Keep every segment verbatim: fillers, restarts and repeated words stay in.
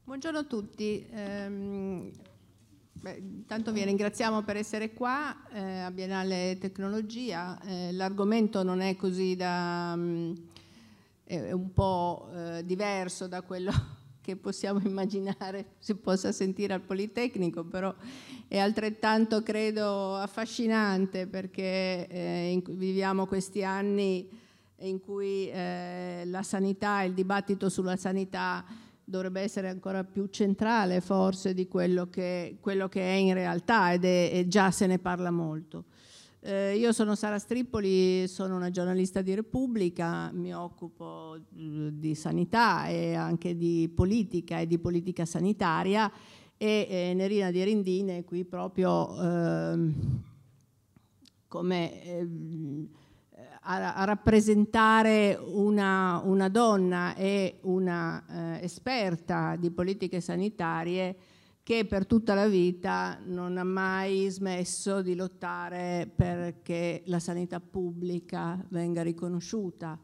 Buongiorno a tutti. Ehm, beh, intanto vi ringraziamo per essere qua eh, a Biennale Tecnologia. Eh, l'argomento non è così da... Um, è un po' eh, diverso da quello che possiamo immaginare si possa sentire al Politecnico, però è altrettanto, credo, affascinante, perché eh, in, viviamo questi anni in cui eh, la sanità, il dibattito sulla sanità dovrebbe essere ancora più centrale forse di quello che, quello che è in realtà, ed è, e già se ne parla molto. Eh, io sono Sara Strippoli, sono una giornalista di Repubblica, mi occupo di sanità e anche di politica e di politica sanitaria, e eh, Nerina Dirindin è qui proprio eh, come eh, a, a rappresentare una, una donna e una eh, esperta di politiche sanitarie che per tutta la vita non ha mai smesso di lottare perché la sanità pubblica venga riconosciuta.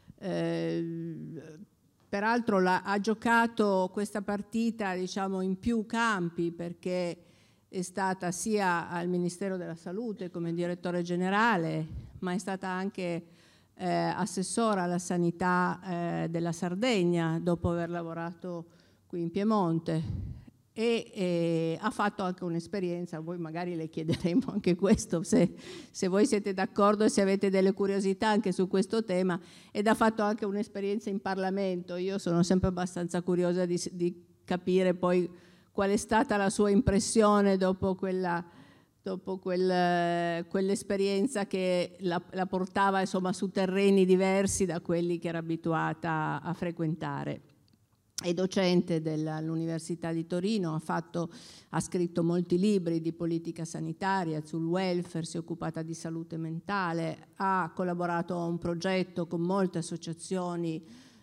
Eh, peraltro la, ha giocato questa partita, diciamo, in più campi, perché è stata sia al Ministero della Salute come direttore generale, ma è stata anche eh, assessora alla sanità eh, della Sardegna dopo aver lavorato qui in Piemonte. E eh, ha fatto anche un'esperienza, voi magari le chiederemo anche questo, se, se voi siete d'accordo e se avete delle curiosità anche su questo tema, ed ha fatto anche un'esperienza in Parlamento. Io sono sempre abbastanza curiosa di, di capire poi qual è stata la sua impressione dopo quella, dopo quel, quell'esperienza che la, la portava, insomma, su terreni diversi da quelli che era abituata a frequentare. È docente dell'Università di Torino, ha, fatto, ha scritto molti libri di politica sanitaria, sul welfare, si è occupata di salute mentale, ha collaborato a un progetto con molte associazioni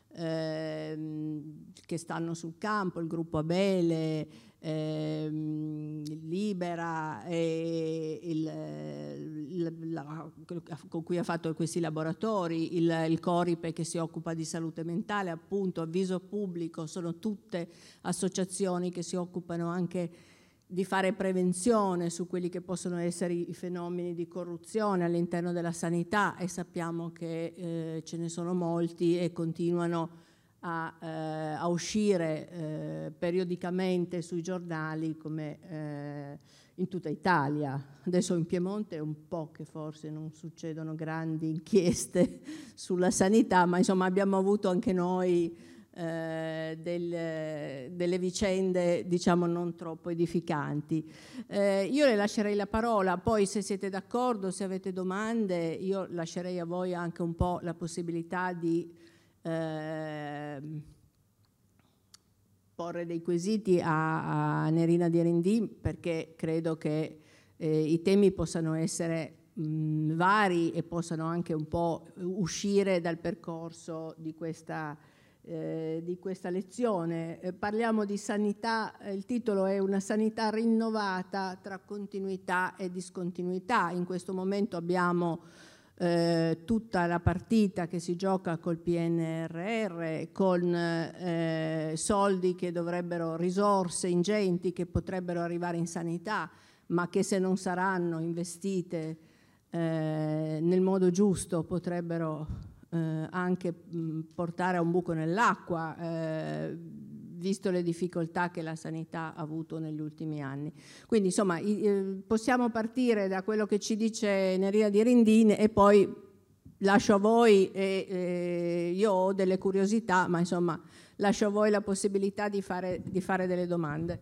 eh, che stanno sul campo, il gruppo Abele, eh, Libera, e il, il, la, con cui ha fatto questi laboratori, il, il Coripe che si occupa di salute mentale, appunto, Avviso Pubblico, sono tutte associazioni che si occupano anche di fare prevenzione su quelli che possono essere i fenomeni di corruzione all'interno della sanità, e sappiamo che eh, ce ne sono molti e continuano a, eh, a uscire eh, periodicamente sui giornali, come eh, in tutta Italia. Adesso in Piemonte è un po' che forse non succedono grandi inchieste sulla sanità, ma insomma abbiamo avuto anche noi eh, del, delle vicende, diciamo, non troppo edificanti. Eh, io le lascerei la parola, poi se siete d'accordo, se avete domande, io lascerei a voi anche un po' la possibilità di Eh, porre dei quesiti a, a Nerina Dirindin, perché credo che eh, i temi possano essere mh, vari e possano anche un po' uscire dal percorso di questa, eh, di questa lezione. Eh, parliamo di sanità, eh, il titolo è Una sanità rinnovata tra continuità e discontinuità. In questo momento abbiamo Eh, tutta la partita che si gioca col P N R R, con eh, soldi che dovrebbero, risorse ingenti che potrebbero arrivare in sanità, ma che se non saranno investite eh, nel modo giusto potrebbero eh, anche mh, portare a un buco nell'acqua, eh, visto le difficoltà che la sanità ha avuto negli ultimi anni. Quindi insomma eh, possiamo partire da quello che ci dice Nerina Dirindin e poi lascio a voi, e, eh, io ho delle curiosità, ma insomma lascio a voi la possibilità di fare, di fare delle domande.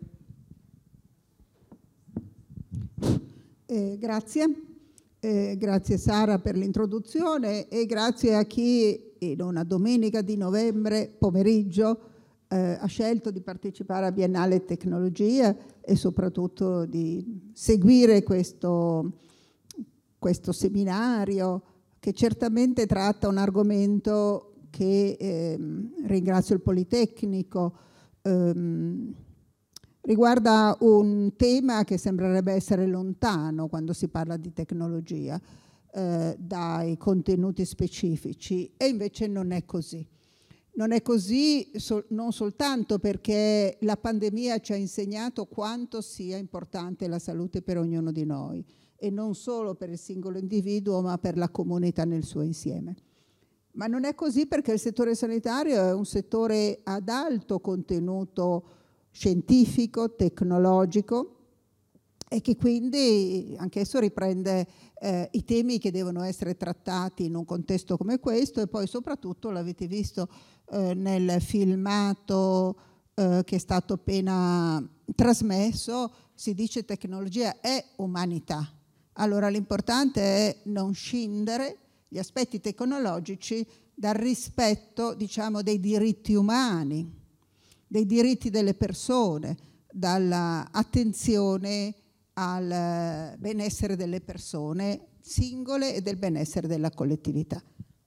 Eh, grazie, eh, grazie Sara per l'introduzione, e grazie a chi in una domenica di novembre pomeriggio Eh, ha scelto di partecipare a Biennale Tecnologia e soprattutto di seguire questo, questo seminario, che certamente tratta un argomento che eh, ringrazio il Politecnico, ehm, riguarda un tema che sembrerebbe essere lontano quando si parla di tecnologia eh, dai contenuti specifici, e invece non è così. Non è così sol- non soltanto perché la pandemia ci ha insegnato quanto sia importante la salute per ognuno di noi, e non solo per il singolo individuo, ma per la comunità nel suo insieme. Ma non è così perché il settore sanitario è un settore ad alto contenuto scientifico, tecnologico, e che quindi anch'esso riprende eh, i temi che devono essere trattati in un contesto come questo. E poi soprattutto, l'avete visto eh, nel filmato eh, che è stato appena trasmesso, si dice tecnologia è umanità. Allora l'importante è non scindere gli aspetti tecnologici dal rispetto, diciamo, dei diritti umani, dei diritti delle persone, dall'attenzione al benessere delle persone singole e del benessere della collettività.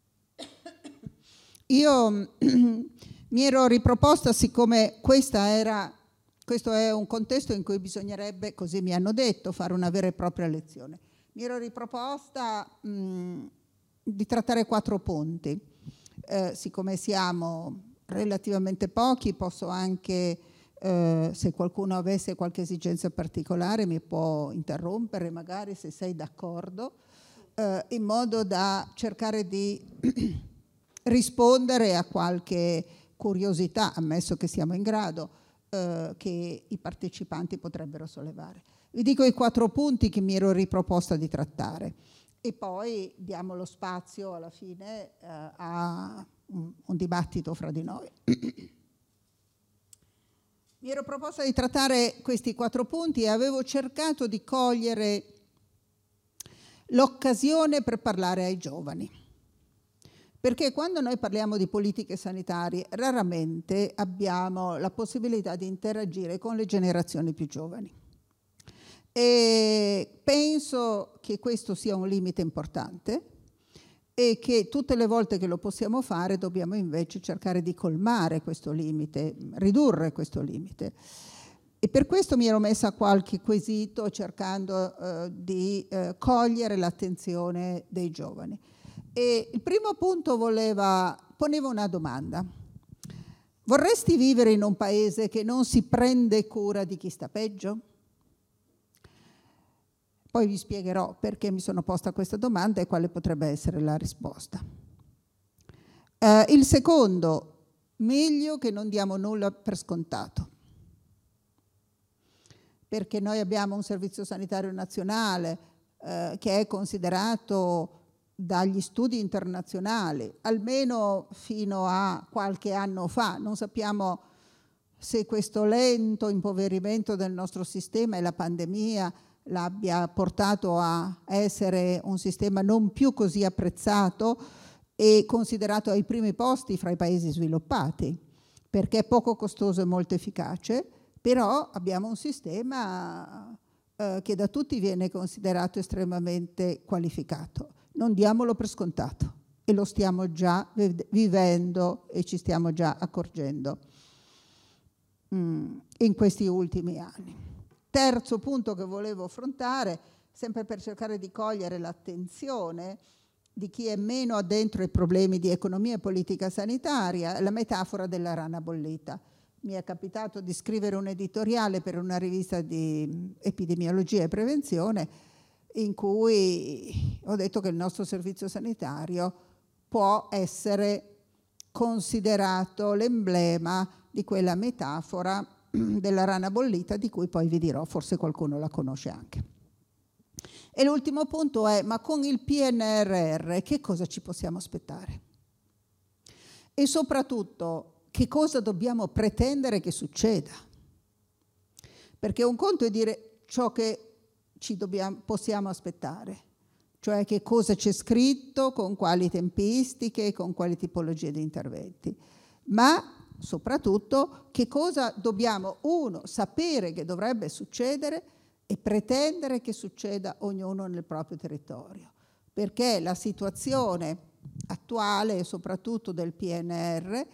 Io mi ero riproposta, siccome questa era, questo è un contesto in cui bisognerebbe, così mi hanno detto, fare una vera e propria lezione, mi ero riproposta mh, di trattare quattro punti. Eh, siccome siamo relativamente pochi, posso anche, eh, se qualcuno avesse qualche esigenza particolare, mi può interrompere, magari, se sei d'accordo, eh, in modo da cercare di rispondere a qualche curiosità, ammesso che siamo in grado, eh, che i partecipanti potrebbero sollevare. Vi dico i quattro punti che mi ero riproposta di trattare e poi diamo lo spazio alla fine eh, a un, un dibattito fra di noi. Mi ero proposta di trattare questi quattro punti e avevo cercato di cogliere l'occasione per parlare ai giovani. Perché quando noi parliamo di politiche sanitarie, raramente abbiamo la possibilità di interagire con le generazioni più giovani. E penso che questo sia un limite importante e che tutte le volte che lo possiamo fare dobbiamo invece cercare di colmare questo limite, ridurre questo limite. E per questo mi ero messa qualche quesito cercando eh, di eh, cogliere l'attenzione dei giovani. E il primo punto voleva, poneva una domanda. Vorresti vivere in un paese che non si prende cura di chi sta peggio? Poi vi spiegherò perché mi sono posta questa domanda e quale potrebbe essere la risposta. Eh, il secondo, meglio che non diamo nulla per scontato. Perché noi abbiamo un servizio sanitario nazionale eh, che è considerato dagli studi internazionali, almeno fino a qualche anno fa. Non sappiamo se questo lento impoverimento del nostro sistema e la pandemia l'abbia portato a essere un sistema non più così apprezzato e considerato ai primi posti fra i paesi sviluppati, perché è poco costoso e molto efficace, però abbiamo un sistema eh, che da tutti viene considerato estremamente qualificato. Non diamolo per scontato e lo stiamo già vivendo e ci stiamo già accorgendo mm, in questi ultimi anni. Terzo punto che volevo affrontare, sempre per cercare di cogliere l'attenzione di chi è meno addentro ai problemi di economia e politica sanitaria, è la metafora della rana bollita. Mi è capitato di scrivere un editoriale per una rivista di epidemiologia e prevenzione in cui ho detto che il nostro servizio sanitario può essere considerato l'emblema di quella metafora della rana bollita di cui poi vi dirò, forse qualcuno la conosce anche. E l'ultimo punto è: ma con il P N R R che cosa ci possiamo aspettare? E soprattutto, che cosa dobbiamo pretendere che succeda? Perché un conto è dire ciò che ci dobbiamo, possiamo aspettare, cioè che cosa c'è scritto, con quali tempistiche, con quali tipologie di interventi, ma soprattutto che cosa dobbiamo, uno, sapere che dovrebbe succedere e pretendere che succeda ognuno nel proprio territorio, perché la situazione attuale e soprattutto del P N R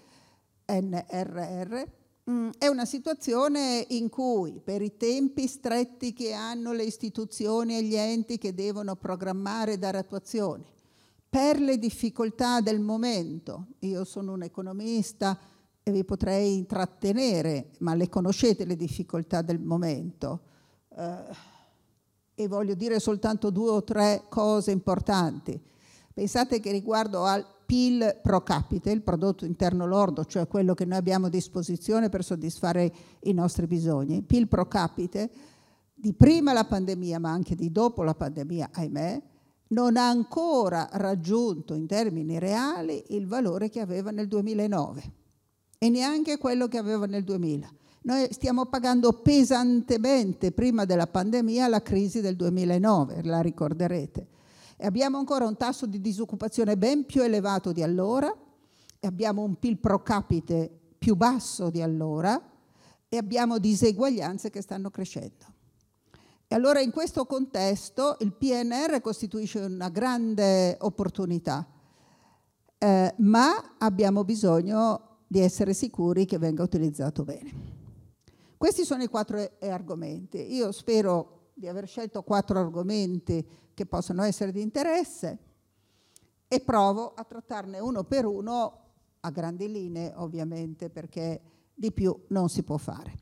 R è una situazione in cui, per i tempi stretti che hanno le istituzioni e gli enti che devono programmare e dare attuazione, per le difficoltà del momento. Io sono un economista e vi potrei intrattenere, ma le conoscete le difficoltà del momento. Eh, e voglio dire soltanto due o tre cose importanti. Pensate che riguardo al P I L pro capite, il prodotto interno lordo, cioè quello che noi abbiamo a disposizione per soddisfare i nostri bisogni, P I L pro capite di prima la pandemia, ma anche di dopo la pandemia, ahimè, non ha ancora raggiunto in termini reali il valore che aveva nel duemilanove e neanche quello che aveva nel duemila. Noi stiamo pagando pesantemente prima della pandemia la crisi del duemilanove, la ricorderete. E abbiamo ancora un tasso di disoccupazione ben più elevato di allora, e abbiamo un P I L pro capite più basso di allora, e abbiamo diseguaglianze che stanno crescendo. E allora in questo contesto il P N R R costituisce una grande opportunità, eh, ma abbiamo bisogno di essere sicuri che venga utilizzato bene. Questi sono i quattro argomenti. Io spero di aver scelto quattro argomenti che possono essere di interesse e provo a trattarne uno per uno a grandi linee, ovviamente, perché di più non si può fare.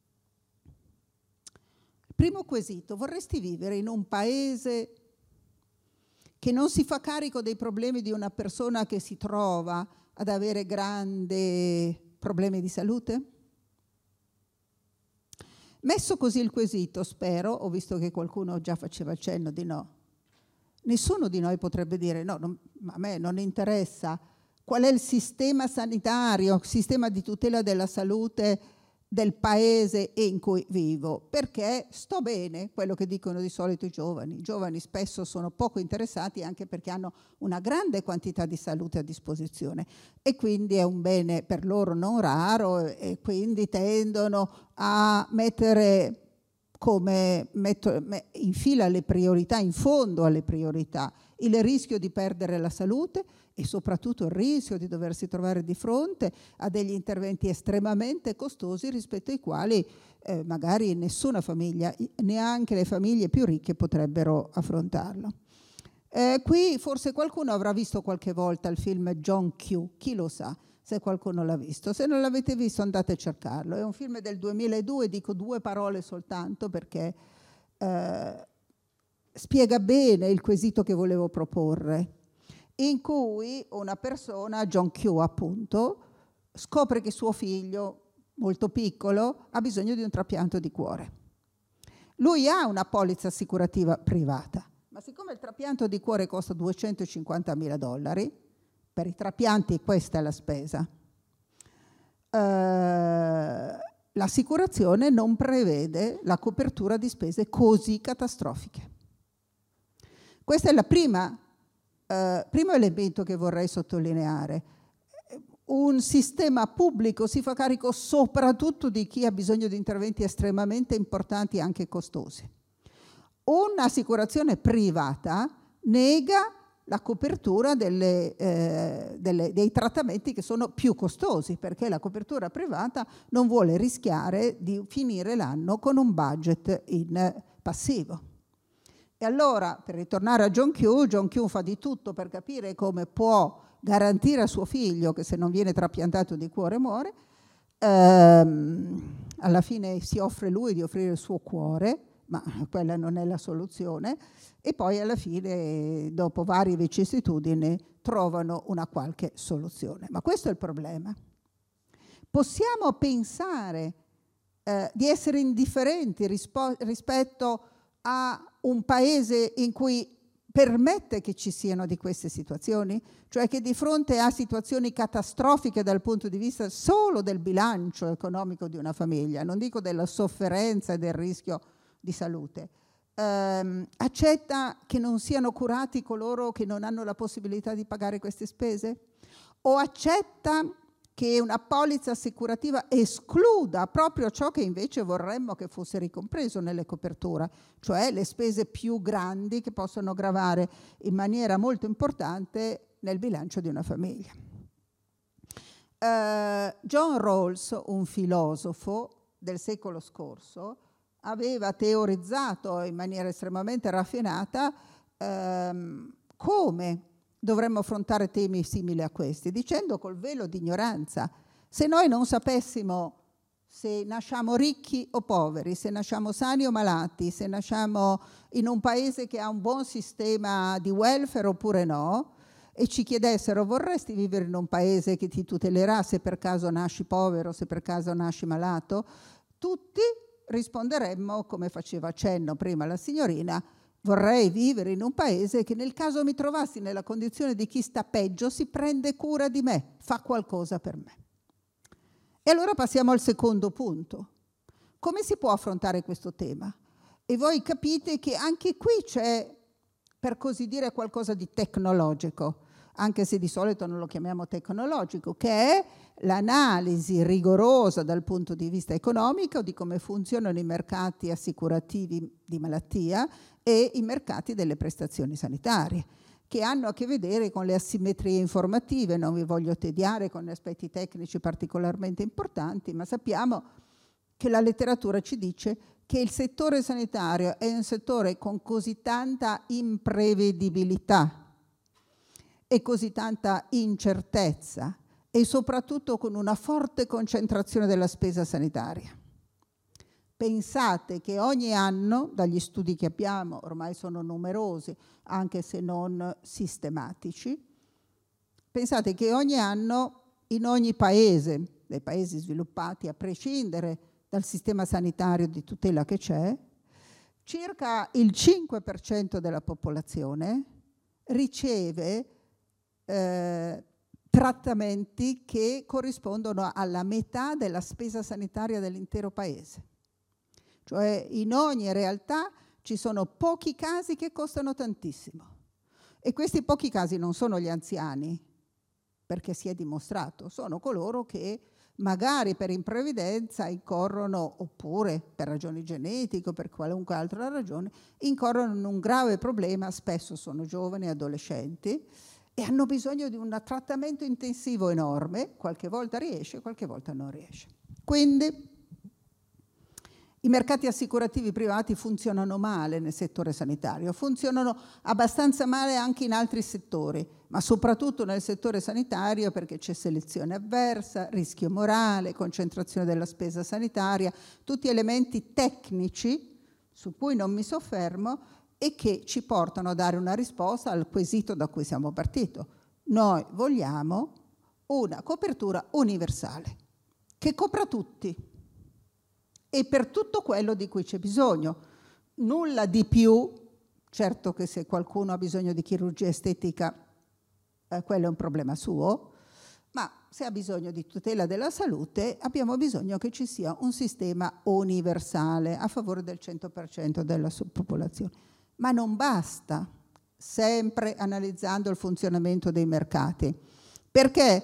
Primo quesito: vorresti vivere in un paese che non si fa carico dei problemi di una persona che si trova ad avere grandi problemi di salute? Messo così il quesito, spero, ho visto che qualcuno già faceva accenno di no, nessuno di noi potrebbe dire no, non, a me non interessa qual è il sistema sanitario, il sistema di tutela della salute del paese in cui vivo, perché sto bene, quello che dicono di solito i giovani. I giovani spesso sono poco interessati anche perché hanno una grande quantità di salute a disposizione e quindi è un bene per loro non raro e quindi tendono a mettere come metto, in fila le priorità, in fondo alle priorità, il rischio di perdere la salute e soprattutto il rischio di doversi trovare di fronte a degli interventi estremamente costosi rispetto ai quali eh, magari nessuna famiglia, neanche le famiglie più ricche, potrebbero affrontarlo. Eh, qui forse qualcuno avrà visto qualche volta il film John Q, chi lo sa se qualcuno l'ha visto. Se non l'avete visto andate a cercarlo, è un film del duemiladue, dico due parole soltanto perché eh, spiega bene il quesito che volevo proporre, in cui una persona, John Q appunto, scopre che suo figlio, molto piccolo, ha bisogno di un trapianto di cuore. Lui ha una polizza assicurativa privata, ma siccome il trapianto di cuore costa duecentocinquantamila dollari, per i trapianti questa è la spesa, eh, l'assicurazione non prevede la copertura di spese così catastrofiche. Questo è il eh, primo elemento che vorrei sottolineare. Un sistema pubblico si fa carico soprattutto di chi ha bisogno di interventi estremamente importanti e anche costosi. Un'assicurazione privata nega la copertura delle, eh, delle, dei trattamenti che sono più costosi, perché la copertura privata non vuole rischiare di finire l'anno con un budget in passivo. E allora, per ritornare a John Q, John Q fa di tutto per capire come può garantire a suo figlio che se non viene trapiantato di cuore muore. Ehm, alla fine si offre lui di offrire il suo cuore, ma quella non è la soluzione, e poi alla fine, dopo varie vicissitudini, trovano una qualche soluzione. Ma questo è il problema. Possiamo pensare eh, di essere indifferenti rispo- rispetto a un paese in cui permette che ci siano di queste situazioni? Cioè che di fronte a situazioni catastrofiche dal punto di vista solo del bilancio economico di una famiglia, non dico della sofferenza e del rischio di salute, ehm, accetta che non siano curati coloro che non hanno la possibilità di pagare queste spese? O accetta che una polizza assicurativa escluda proprio ciò che invece vorremmo che fosse ricompreso nelle coperture, cioè le spese più grandi che possono gravare in maniera molto importante nel bilancio di una famiglia? Uh, John Rawls, un filosofo del secolo scorso, aveva teorizzato in maniera estremamente raffinata ehm, come dovremmo affrontare temi simili a questi, dicendo col velo di ignoranza. Se noi non sapessimo se nasciamo ricchi o poveri, se nasciamo sani o malati, se nasciamo in un paese che ha un buon sistema di welfare oppure no, e ci chiedessero vorresti vivere in un paese che ti tutelerà se per caso nasci povero, se per caso nasci malato, tutti risponderemmo, come faceva accenno prima la signorina, vorrei vivere in un paese che nel caso mi trovassi nella condizione di chi sta peggio si prende cura di me, fa qualcosa per me. E allora passiamo al secondo punto. Come si può affrontare questo tema? E voi capite che anche qui c'è, per così dire, qualcosa di tecnologico, anche se di solito non lo chiamiamo tecnologico, che è l'analisi rigorosa dal punto di vista economico di come funzionano i mercati assicurativi di malattia e i mercati delle prestazioni sanitarie, che hanno a che vedere con le asimmetrie informative. Non vi voglio tediare con aspetti tecnici particolarmente importanti, ma sappiamo che la letteratura ci dice che il settore sanitario è un settore con così tanta imprevedibilità e così tanta incertezza e soprattutto con una forte concentrazione della spesa sanitaria. Pensate che ogni anno, dagli studi che abbiamo, ormai sono numerosi, anche se non sistematici, pensate che ogni anno in ogni paese, dei paesi sviluppati, a prescindere dal sistema sanitario di tutela che c'è, circa il cinque per cento della popolazione riceve eh, trattamenti che corrispondono alla metà della spesa sanitaria dell'intero paese. Cioè in ogni realtà ci sono pochi casi che costano tantissimo. E questi pochi casi non sono gli anziani, perché si è dimostrato, sono coloro che magari per imprevidenza incorrono, oppure per ragioni genetiche o per qualunque altra ragione, incorrono in un grave problema, spesso sono giovani, adolescenti, e hanno bisogno di un trattamento intensivo enorme, qualche volta riesce, qualche volta non riesce. Quindi i mercati assicurativi privati funzionano male nel settore sanitario, funzionano abbastanza male anche in altri settori, ma soprattutto nel settore sanitario perché c'è selezione avversa, rischio morale, concentrazione della spesa sanitaria, tutti elementi tecnici su cui non mi soffermo e che ci portano a dare una risposta al quesito da cui siamo partiti. Noi vogliamo una copertura universale che copra tutti e per tutto quello di cui c'è bisogno. Nulla di più, certo che se qualcuno ha bisogno di chirurgia estetica, eh, quello è un problema suo, ma se ha bisogno di tutela della salute abbiamo bisogno che ci sia un sistema universale a favore del cento per cento della popolazione. Ma non basta, sempre analizzando il funzionamento dei mercati, perché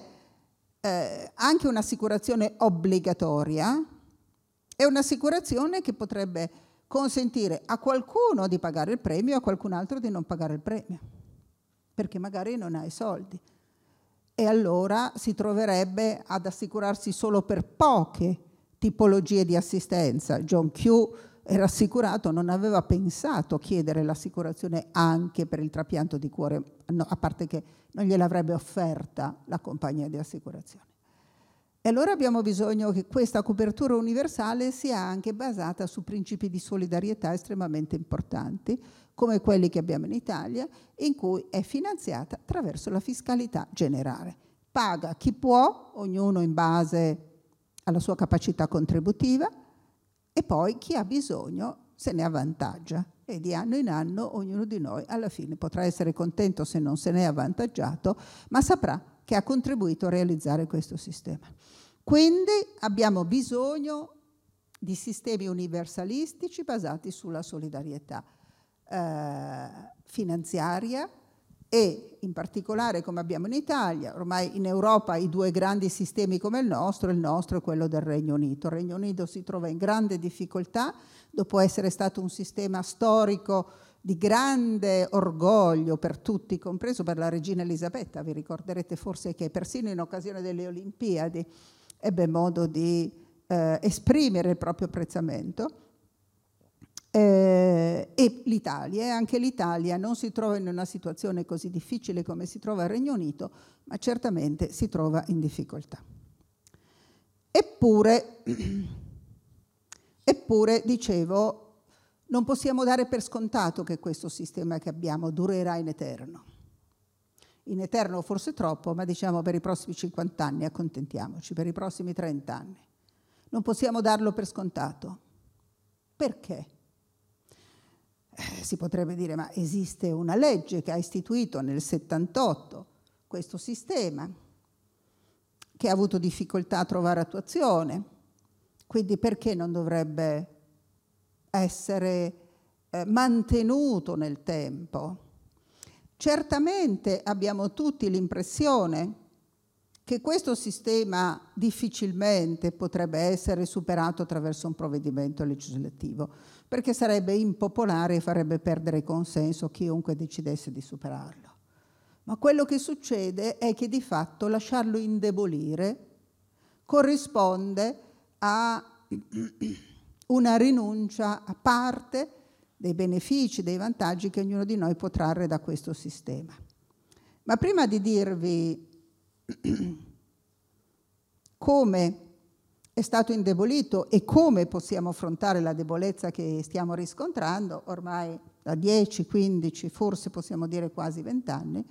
eh, anche un'assicurazione obbligatoria è un'assicurazione che potrebbe consentire a qualcuno di pagare il premio e a qualcun altro di non pagare il premio, perché magari non ha i soldi. E allora si troverebbe ad assicurarsi solo per poche tipologie di assistenza. John Q era assicurato, non aveva pensato a chiedere l'assicurazione anche per il trapianto di cuore, no, a parte che non gliel'avrebbe offerta la compagnia di assicurazione. E allora abbiamo bisogno che questa copertura universale sia anche basata su principi di solidarietà estremamente importanti, come quelli che abbiamo in Italia, in cui è finanziata attraverso la fiscalità generale. Paga chi può, ognuno in base alla sua capacità contributiva, e poi chi ha bisogno se ne avvantaggia. E di anno in anno ognuno di noi alla fine potrà essere contento se non se ne è avvantaggiato, ma saprà che ha contribuito a realizzare questo sistema. Quindi abbiamo bisogno di sistemi universalistici basati sulla solidarietà eh, finanziaria e in particolare, come abbiamo in Italia, ormai in Europa i due grandi sistemi come il nostro, il nostro è quello del Regno Unito. Il Regno Unito si trova in grande difficoltà dopo essere stato un sistema storico di grande orgoglio per tutti, compreso per la regina Elisabetta. Vi ricorderete forse che persino in occasione delle Olimpiadi ebbe modo di eh, esprimere il proprio apprezzamento. Eh, e l'Italia, e anche l'Italia non si trova in una situazione così difficile come si trova il Regno Unito, ma certamente si trova in difficoltà. Eppure, eppure, dicevo, non possiamo dare per scontato che questo sistema che abbiamo durerà in eterno. In eterno forse troppo, ma diciamo per i prossimi cinquanta anni, accontentiamoci, per i prossimi trenta anni. Non possiamo darlo per scontato. Perché? Eh, si potrebbe dire, ma esiste una legge che ha istituito nel settantotto questo sistema, che ha avuto difficoltà a trovare attuazione, quindi perché non dovrebbe essere eh, mantenuto nel tempo? Certamente abbiamo tutti l'impressione che questo sistema difficilmente potrebbe essere superato attraverso un provvedimento legislativo, perché sarebbe impopolare e farebbe perdere consenso a chiunque decidesse di superarlo. Ma quello che succede è che di fatto lasciarlo indebolire corrisponde a una rinuncia a parte dei benefici, dei vantaggi che ognuno di noi può trarre da questo sistema. Ma prima di dirvi come è stato indebolito e come possiamo affrontare la debolezza che stiamo riscontrando ormai da dieci, quindici, forse possiamo dire quasi venti anni,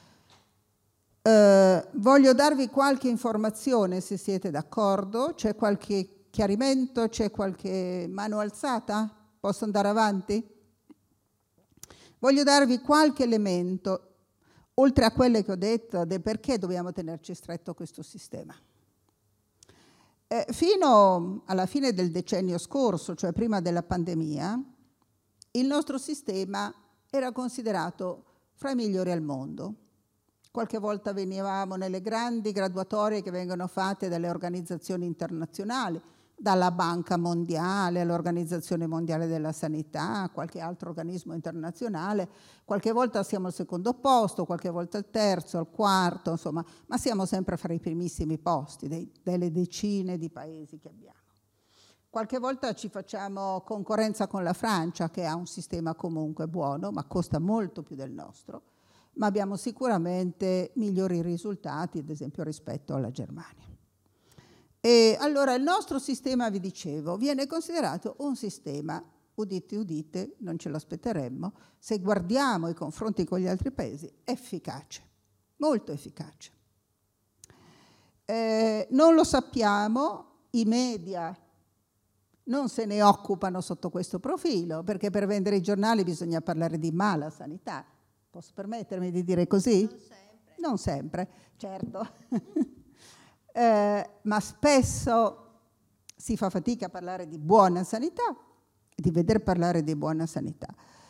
eh, voglio darvi qualche informazione, se siete d'accordo. C'è qualche chiarimento? C'è qualche mano alzata? Posso andare avanti? Voglio darvi qualche elemento, oltre a quelle che ho detto, del perché dobbiamo tenerci stretto questo sistema. Eh, fino alla fine del decennio scorso, cioè prima della pandemia, il nostro sistema era considerato fra i migliori al mondo. Qualche volta venivamo nelle grandi graduatorie che vengono fatte dalle organizzazioni internazionali, dalla Banca Mondiale all'Organizzazione Mondiale della Sanità, qualche altro organismo internazionale. Qualche volta siamo al secondo posto, qualche volta al terzo, al quarto, insomma, ma siamo sempre fra i primissimi posti dei, delle decine di paesi che abbiamo. Qualche volta ci facciamo concorrenza con la Francia, che ha un sistema comunque buono, ma costa molto più del nostro, ma abbiamo sicuramente migliori risultati, ad esempio, rispetto alla Germania. E allora il nostro sistema, vi dicevo, viene considerato un sistema, udite udite, non ce l'aspetteremmo, se guardiamo i confronti con gli altri paesi, efficace, molto efficace. Eh, non lo sappiamo, i media non se ne occupano sotto questo profilo, perché per vendere i giornali bisogna parlare di mala sanità. Posso permettermi di dire così? Non sempre. Non sempre, certo. eh, ma spesso si fa fatica a parlare di buona sanità, di veder parlare di buona sanità.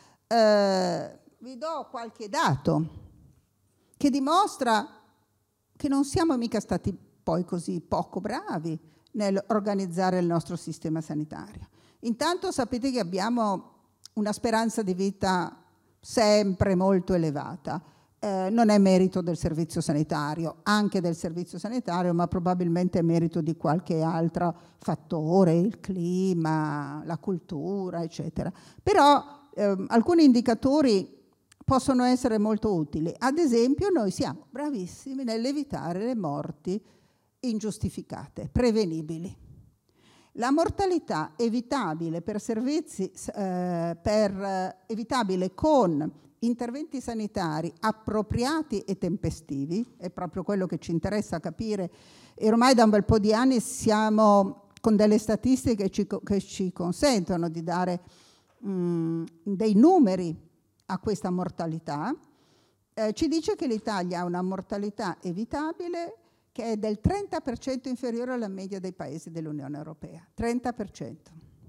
Eh, vi do qualche dato che dimostra che non siamo mica stati poi così poco bravi nell'organizzare il nostro sistema sanitario. Intanto sapete che abbiamo una speranza di vita sempre molto elevata. Eh, non è merito del servizio sanitario, anche del servizio sanitario, ma probabilmente è merito di qualche altro fattore, il clima, la cultura, eccetera. Però eh, alcuni indicatori possono essere molto utili. Ad esempio, noi siamo bravissimi nell'evitare le morti ingiustificate, prevenibili. La mortalità evitabile per servizi, eh, per, eh, evitabile con interventi sanitari appropriati e tempestivi, è proprio quello che ci interessa capire, e ormai da un bel po' di anni siamo con delle statistiche che ci, che ci consentono di dare mh, dei numeri a questa mortalità, eh, ci dice che l'Italia ha una mortalità evitabile che è del trenta per cento inferiore alla media dei paesi dell'Unione Europea. trenta per cento.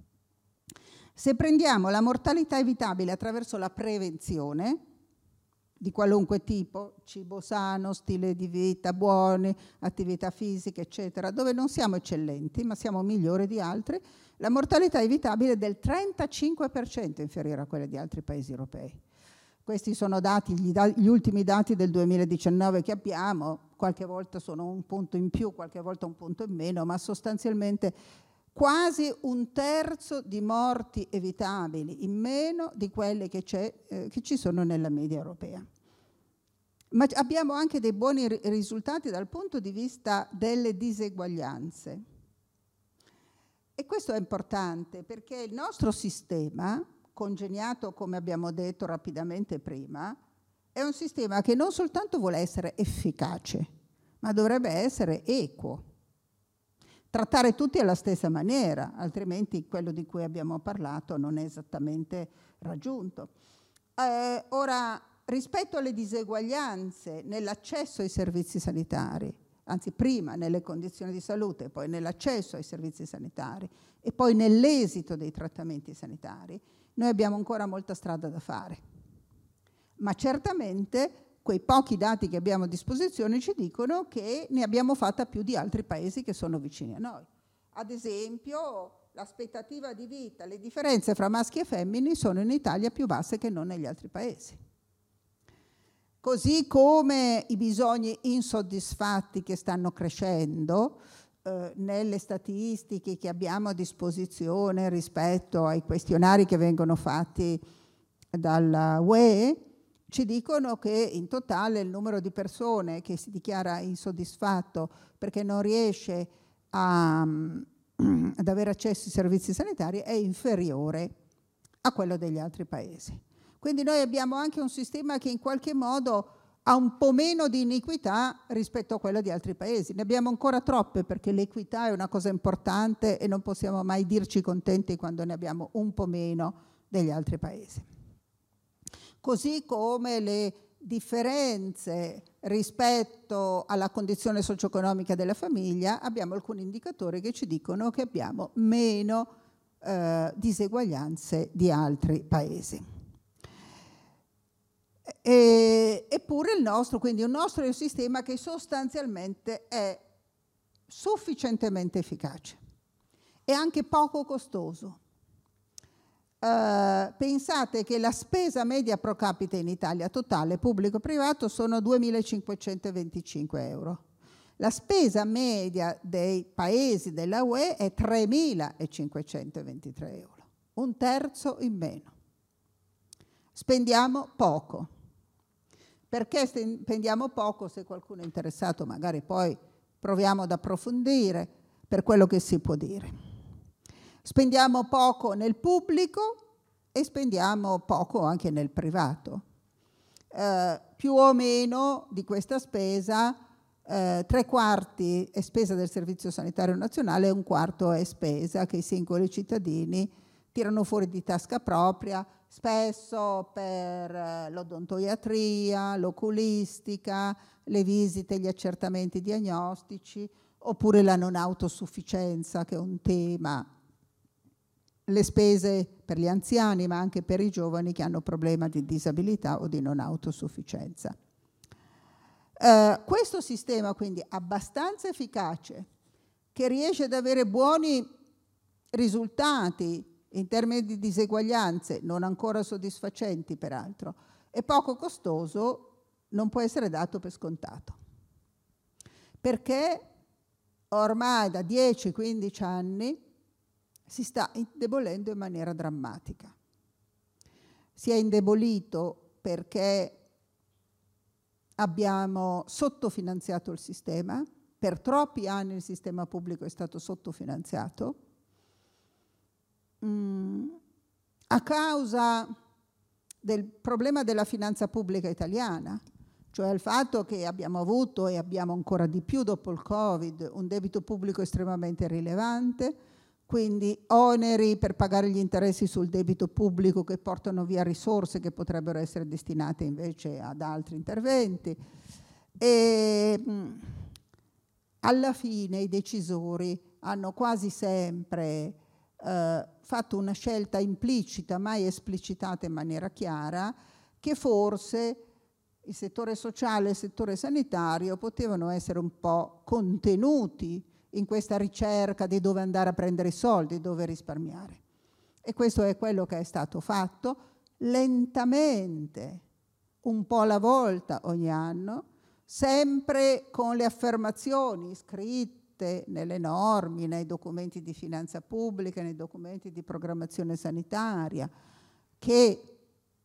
Se prendiamo la mortalità evitabile attraverso la prevenzione, di qualunque tipo, cibo sano, stile di vita buoni, attività fisiche, eccetera, dove non siamo eccellenti, ma siamo migliori di altri, la mortalità evitabile è del trentacinque per cento inferiore a quella di altri paesi europei. Questi sono dati, gli, da- gli ultimi dati del duemiladiciannove che abbiamo, qualche volta sono un punto in più, qualche volta un punto in meno, ma sostanzialmente quasi un terzo di morti evitabili in meno di quelle che, c'è, eh, che ci sono nella media europea. Ma abbiamo anche dei buoni risultati dal punto di vista delle diseguaglianze. E questo è importante perché il nostro sistema, congegnato, come abbiamo detto rapidamente prima, è un sistema che non soltanto vuole essere efficace, ma dovrebbe essere equo. Trattare tutti alla stessa maniera, altrimenti quello di cui abbiamo parlato non è esattamente raggiunto. Eh, ora, rispetto alle diseguaglianze nell'accesso ai servizi sanitari, anzi prima nelle condizioni di salute, poi nell'accesso ai servizi sanitari e poi nell'esito dei trattamenti sanitari, noi abbiamo ancora molta strada da fare. Ma certamente quei pochi dati che abbiamo a disposizione ci dicono che ne abbiamo fatta più di altri paesi che sono vicini a noi. Ad esempio, l'aspettativa di vita, le differenze fra maschi e femmine sono in Italia più basse che non negli altri paesi. Così come i bisogni insoddisfatti che stanno crescendo eh, nelle statistiche che abbiamo a disposizione rispetto ai questionari che vengono fatti dalla U E, ci dicono che in totale il numero di persone che si dichiara insoddisfatto perché non riesce a, ad avere accesso ai servizi sanitari è inferiore a quello degli altri paesi. Quindi noi abbiamo anche un sistema che in qualche modo ha un po' meno di iniquità rispetto a quello di altri paesi. Ne abbiamo ancora troppe perché l'equità è una cosa importante e non possiamo mai dirci contenti quando ne abbiamo un po' meno degli altri paesi. Così come le differenze rispetto alla condizione socio-economica della famiglia, abbiamo alcuni indicatori che ci dicono che abbiamo meno eh, diseguaglianze di altri paesi. E, eppure il nostro, quindi un nostro è un sistema che sostanzialmente è sufficientemente efficace e anche poco costoso. Uh, pensate che la spesa media pro capite in Italia totale pubblico-privato sono duemilacinquecentoventicinque euro. La spesa media dei paesi della U E è tremilacinquecentoventitré euro, un terzo in meno. Spendiamo poco. Perché spendiamo poco? Se qualcuno è interessato magari poi proviamo ad approfondire per quello che si può dire. Spendiamo poco nel pubblico e spendiamo poco anche nel privato. Eh, più o meno di questa spesa, eh, tre quarti è spesa del Servizio Sanitario Nazionale e un quarto è spesa che i singoli cittadini tirano fuori di tasca propria, spesso per l'odontoiatria, l'oculistica, le visite, gli accertamenti diagnostici, oppure la non autosufficienza, che è un tema, le spese per gli anziani, ma anche per i giovani che hanno problema di disabilità o di non autosufficienza. Eh, questo sistema, quindi, abbastanza efficace, che riesce ad avere buoni risultati in termini di diseguaglianze, non ancora soddisfacenti peraltro, e poco costoso, non può essere dato per scontato. Perché ormai da dieci quindici anni si sta indebolendo in maniera drammatica. Si è indebolito perché abbiamo sottofinanziato il sistema, per troppi anni il sistema pubblico è stato sottofinanziato, mm, a causa del problema della finanza pubblica italiana, cioè il fatto che abbiamo avuto e abbiamo ancora di più dopo il Covid un debito pubblico estremamente rilevante, quindi oneri per pagare gli interessi sul debito pubblico che portano via risorse che potrebbero essere destinate invece ad altri interventi. E mh, alla fine i decisori hanno quasi sempre eh, fatto una scelta implicita, mai esplicitata in maniera chiara, che forse il settore sociale e il settore sanitario potevano essere un po' contenuti in questa ricerca di dove andare a prendere i soldi, dove risparmiare. E questo è quello che è stato fatto lentamente, un po' alla volta ogni anno, sempre con le affermazioni scritte scritte nelle norme, nei documenti di finanza pubblica, nei documenti di programmazione sanitaria, che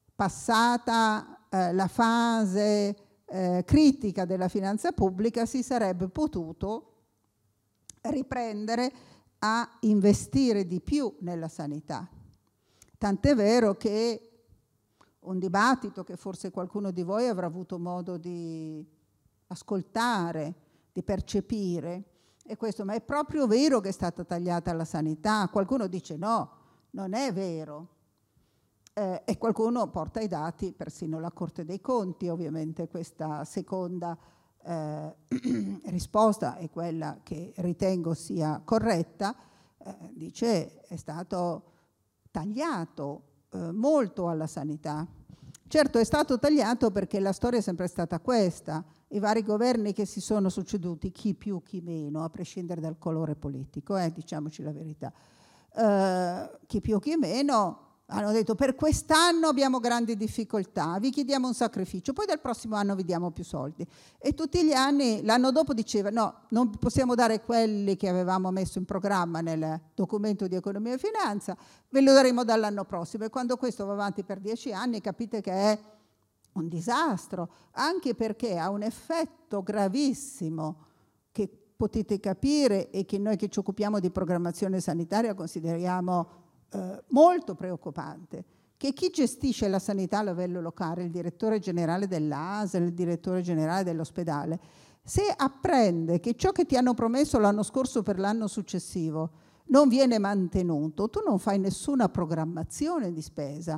passata eh, la fase eh, critica della finanza pubblica si sarebbe potuto riprendere a investire di più nella sanità. Tant'è vero che un dibattito che forse qualcuno di voi avrà avuto modo di ascoltare, di percepire, è questo: ma è proprio vero che è stata tagliata la sanità? Qualcuno dice no, non è vero. Eh, e qualcuno porta i dati, persino la Corte dei Conti. Ovviamente questa seconda eh, risposta è quella che ritengo sia corretta, eh, dice è stato tagliato eh, molto alla sanità. Certo, è stato tagliato perché la storia è sempre stata questa: i vari governi che si sono succeduti, chi più chi meno, a prescindere dal colore politico, eh, diciamoci la verità, eh, chi più chi meno hanno detto per quest'anno abbiamo grandi difficoltà, vi chiediamo un sacrificio, poi dal prossimo anno vi diamo più soldi. E tutti gli anni, l'anno dopo diceva no, non possiamo dare quelli che avevamo messo in programma nel documento di economia e finanza, ve lo daremo dall'anno prossimo. E quando questo va avanti per dieci anni capite che è un disastro, anche perché ha un effetto gravissimo che potete capire e che noi che ci occupiamo di programmazione sanitaria consideriamo Eh, molto preoccupante, che chi gestisce la sanità a livello locale, il direttore generale dell'A S L, il direttore generale dell'ospedale, se apprende che ciò che ti hanno promesso l'anno scorso per l'anno successivo non viene mantenuto, tu non fai nessuna programmazione di spesa,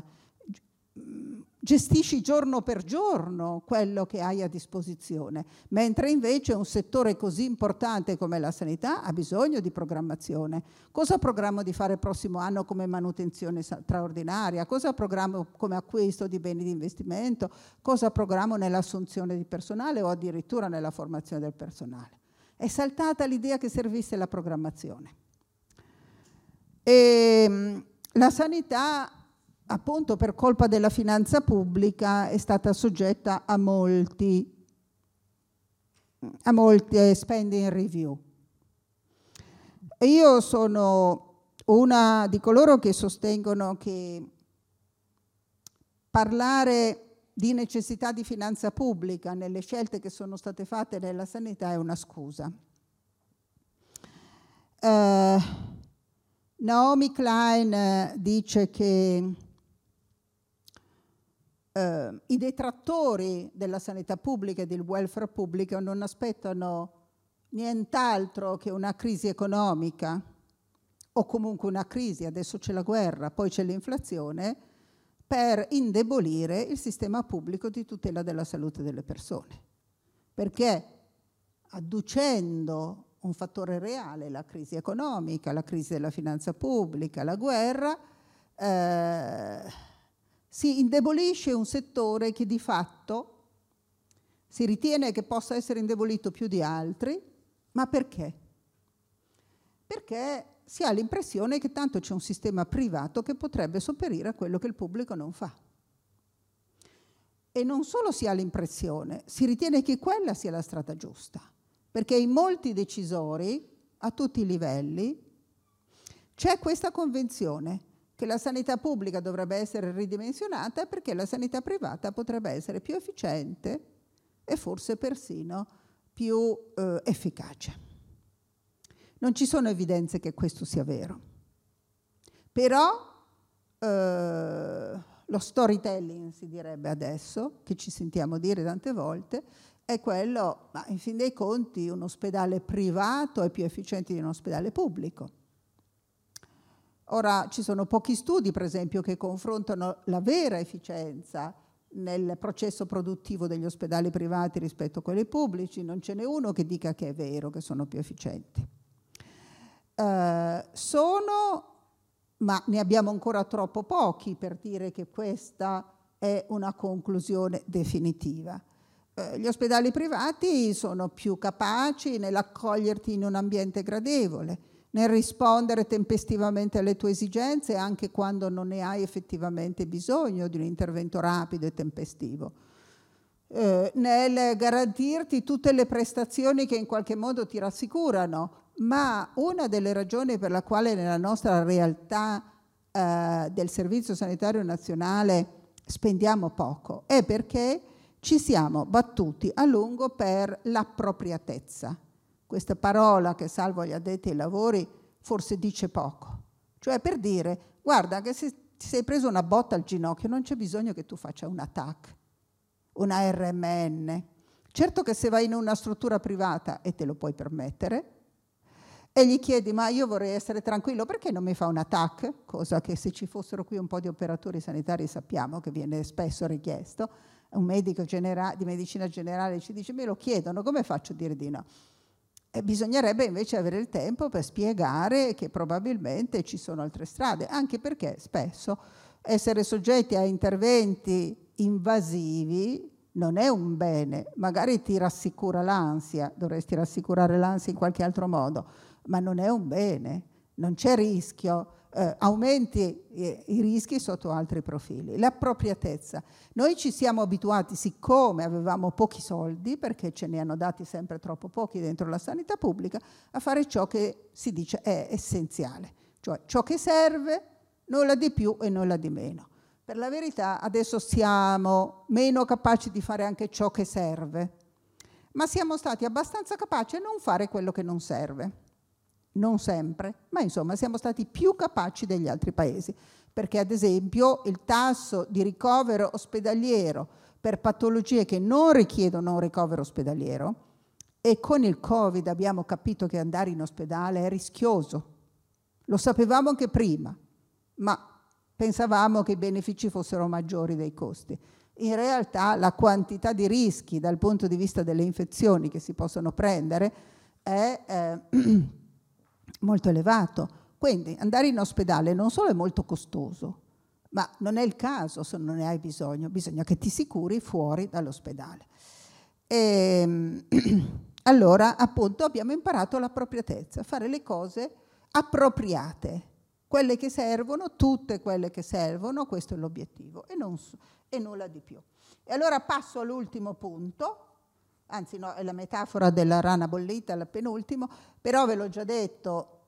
gestisci giorno per giorno quello che hai a disposizione, mentre invece un settore così importante come la sanità ha bisogno di programmazione. Cosa programmo di fare il prossimo anno come manutenzione straordinaria? Cosa programmo come acquisto di beni di investimento? Cosa programmo nell'assunzione di personale o addirittura nella formazione del personale? È saltata l'idea che servisse la programmazione. E la sanità, appunto per colpa della finanza pubblica, è stata soggetta a molti, a molti spending review. E io sono una di coloro che sostengono che parlare di necessità di finanza pubblica nelle scelte che sono state fatte nella sanità è una scusa. Uh, Naomi Klein dice che Uh, i detrattori della sanità pubblica e del welfare pubblico non aspettano nient'altro che una crisi economica o comunque una crisi, adesso c'è la guerra, poi c'è l'inflazione, per indebolire il sistema pubblico di tutela della salute delle persone. Perché adducendo un fattore reale, la crisi economica, la crisi della finanza pubblica, la guerra, eh, si indebolisce un settore che di fatto si ritiene che possa essere indebolito più di altri, ma perché? Perché si ha l'impressione che tanto c'è un sistema privato che potrebbe sopperire a quello che il pubblico non fa. E non solo si ha l'impressione, si ritiene che quella sia la strada giusta, perché in molti decisori, a tutti i livelli, c'è questa convinzione che la sanità pubblica dovrebbe essere ridimensionata perché la sanità privata potrebbe essere più efficiente e forse persino più eh, efficace. Non ci sono evidenze che questo sia vero. Però eh, lo storytelling, si direbbe adesso, che ci sentiamo dire tante volte, è quello, ma in fin dei conti un ospedale privato è più efficiente di un ospedale pubblico. Ora, ci sono pochi studi, per esempio, che confrontano la vera efficienza nel processo produttivo degli ospedali privati rispetto a quelli pubblici. Non ce n'è uno che dica che è vero, che sono più efficienti. Eh, sono, ma ne abbiamo ancora troppo pochi per dire che questa è una conclusione definitiva. Eh, gli ospedali privati sono più capaci nell'accoglierti in un ambiente gradevole, nel rispondere tempestivamente alle tue esigenze anche quando non ne hai effettivamente bisogno di un intervento rapido e tempestivo, eh, nel garantirti tutte le prestazioni che in qualche modo ti rassicurano, ma una delle ragioni per la quale nella nostra realtà eh, del Servizio Sanitario Nazionale spendiamo poco è perché ci siamo battuti a lungo per l'appropriatezza. Questa parola che salvo gli addetti ai lavori forse dice poco. Cioè per dire, guarda che se ti sei preso una botta al ginocchio non c'è bisogno che tu faccia una T A C, una R M N. Certo che se vai in una struttura privata e te lo puoi permettere e gli chiedi ma io vorrei essere tranquillo, perché non mi fa una T A C? Cosa che se ci fossero qui un po' di operatori sanitari sappiamo che viene spesso richiesto. Un medico genera- di medicina generale ci dice me lo chiedono, come faccio a dire di no? E bisognerebbe invece avere il tempo per spiegare che probabilmente ci sono altre strade, anche perché spesso essere soggetti a interventi invasivi non è un bene. Magari ti rassicura l'ansia, dovresti rassicurare l'ansia in qualche altro modo, ma non è un bene, non c'è rischio. Eh, aumenti eh, i rischi sotto altri profili. L'appropriatezza. Noi ci siamo abituati, siccome avevamo pochi soldi, perché ce ne hanno dati sempre troppo pochi dentro la sanità pubblica, a fare ciò che si dice è essenziale, cioè ciò che serve, nulla di più e nulla di meno. Per la verità adesso siamo meno capaci di fare anche ciò che serve, ma siamo stati abbastanza capaci a non fare quello che non serve. Non sempre, ma insomma siamo stati più capaci degli altri paesi, perché ad esempio il tasso di ricovero ospedaliero per patologie che non richiedono un ricovero ospedaliero, e con il Covid abbiamo capito che andare in ospedale è rischioso, lo sapevamo anche prima, ma pensavamo che i benefici fossero maggiori dei costi. In realtà la quantità di rischi dal punto di vista delle infezioni che si possono prendere è eh, molto elevato. Quindi andare in ospedale non solo è molto costoso, ma non è il caso se non ne hai bisogno, bisogna che ti si curi fuori dall'ospedale. E, allora appunto abbiamo imparato l'appropriatezza, fare le cose appropriate, quelle che servono, tutte quelle che servono, questo è l'obiettivo e, non, e nulla di più. E allora passo all'ultimo punto, anzi no, è la metafora della rana bollita, la penultimo, però ve l'ho già detto,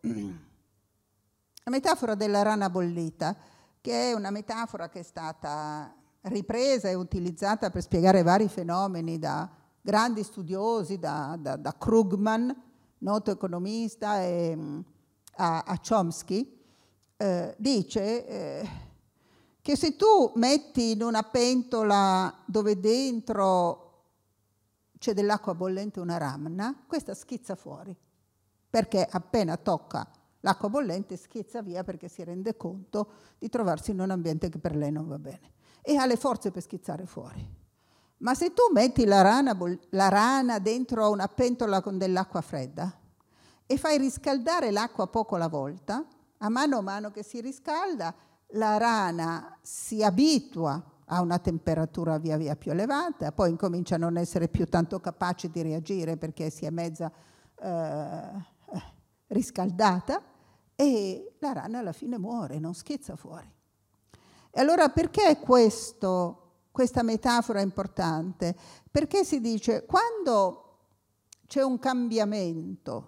la metafora della rana bollita, che è una metafora che è stata ripresa e utilizzata per spiegare vari fenomeni da grandi studiosi, da, da, da Krugman, noto economista, e, a, a Chomsky, eh, dice eh, che se tu metti in una pentola dove dentro c'è dell'acqua bollente una rana, questa schizza fuori, perché appena tocca l'acqua bollente schizza via perché si rende conto di trovarsi in un ambiente che per lei non va bene e ha le forze per schizzare fuori. Ma se tu metti la rana, la rana dentro una pentola con dell'acqua fredda e fai riscaldare l'acqua poco alla volta, a mano a mano che si riscalda, la rana si abitua a una temperatura via via più elevata, poi incomincia a non essere più tanto capace di reagire perché si è mezza eh, riscaldata e la rana alla fine muore, non schizza fuori. E allora perché questo, questa metafora è importante? Perché si dice quando c'è un cambiamento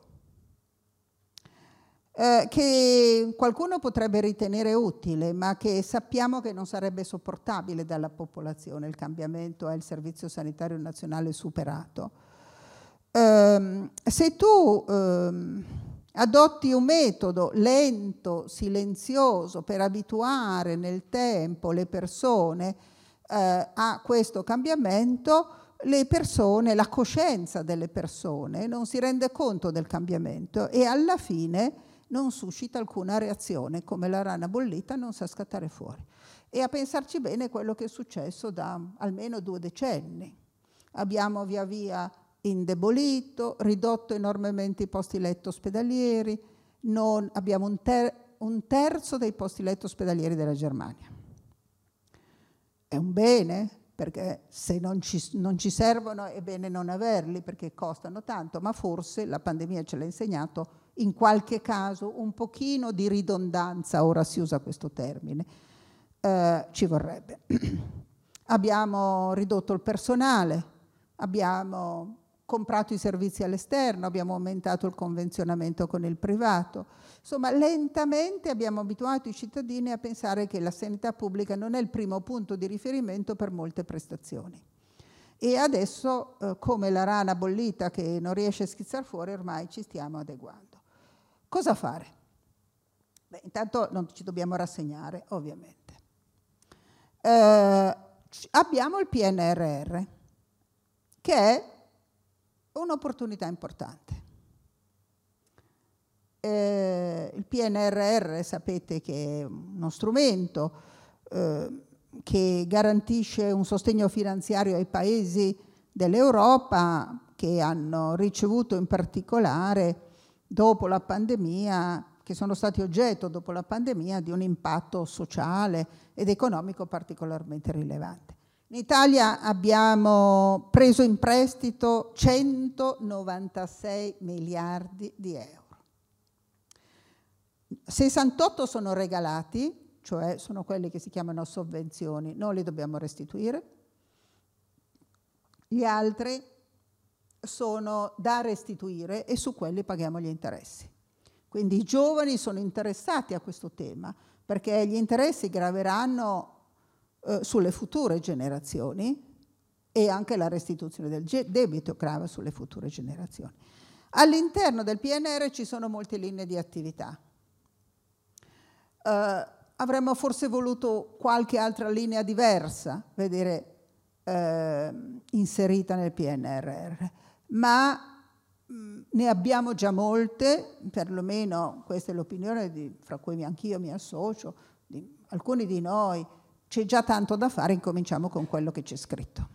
Eh, che qualcuno potrebbe ritenere utile, ma che sappiamo che non sarebbe sopportabile dalla popolazione, il cambiamento è il Servizio Sanitario Nazionale superato. Eh, se tu eh, adotti un metodo lento, silenzioso, per abituare nel tempo le persone eh, a questo cambiamento, le persone, la coscienza delle persone non si rende conto del cambiamento e alla fine non suscita alcuna reazione, come la rana bollita non sa scattare fuori. E a pensarci bene è quello che è successo da almeno due decenni. Abbiamo via via indebolito, ridotto enormemente i posti letto ospedalieri, non, abbiamo un, ter- un terzo dei posti letto ospedalieri della Germania. È un bene, perché se non ci, non ci servono è bene non averli, perché costano tanto, ma forse la pandemia ce l'ha insegnato, in qualche caso un pochino di ridondanza, ora si usa questo termine, eh, ci vorrebbe. Abbiamo ridotto il personale, abbiamo comprato i servizi all'esterno, abbiamo aumentato il convenzionamento con il privato. Insomma, lentamente abbiamo abituato i cittadini a pensare che la sanità pubblica non è il primo punto di riferimento per molte prestazioni. E adesso, eh, come la rana bollita che non riesce a schizzar fuori, ormai ci stiamo adeguando. Cosa fare? Beh, intanto non ci dobbiamo rassegnare, ovviamente. Eh, abbiamo il P N R R, che è un'opportunità importante. Eh, il P N R R sapete che è uno strumento eh, che garantisce un sostegno finanziario ai paesi dell'Europa che hanno ricevuto in particolare dopo la pandemia, che sono stati oggetto dopo la pandemia di un impatto sociale ed economico particolarmente rilevante. In Italia abbiamo preso in prestito centonovantasei miliardi di euro. sessantotto sono regalati, cioè sono quelli che si chiamano sovvenzioni, non li dobbiamo restituire. Gli altri sono da restituire e su quelli paghiamo gli interessi. Quindi i giovani sono interessati a questo tema perché gli interessi graveranno eh, sulle future generazioni e anche la restituzione del debito grava sulle future generazioni. All'interno del P N R R ci sono molte linee di attività. Eh, avremmo forse voluto qualche altra linea diversa, vedere eh, inserita nel P N R R, ma ne abbiamo già molte, perlomeno questa è l'opinione di, fra cui anch'io mi associo, di alcuni di noi, c'è già tanto da fare, incominciamo con quello che c'è scritto.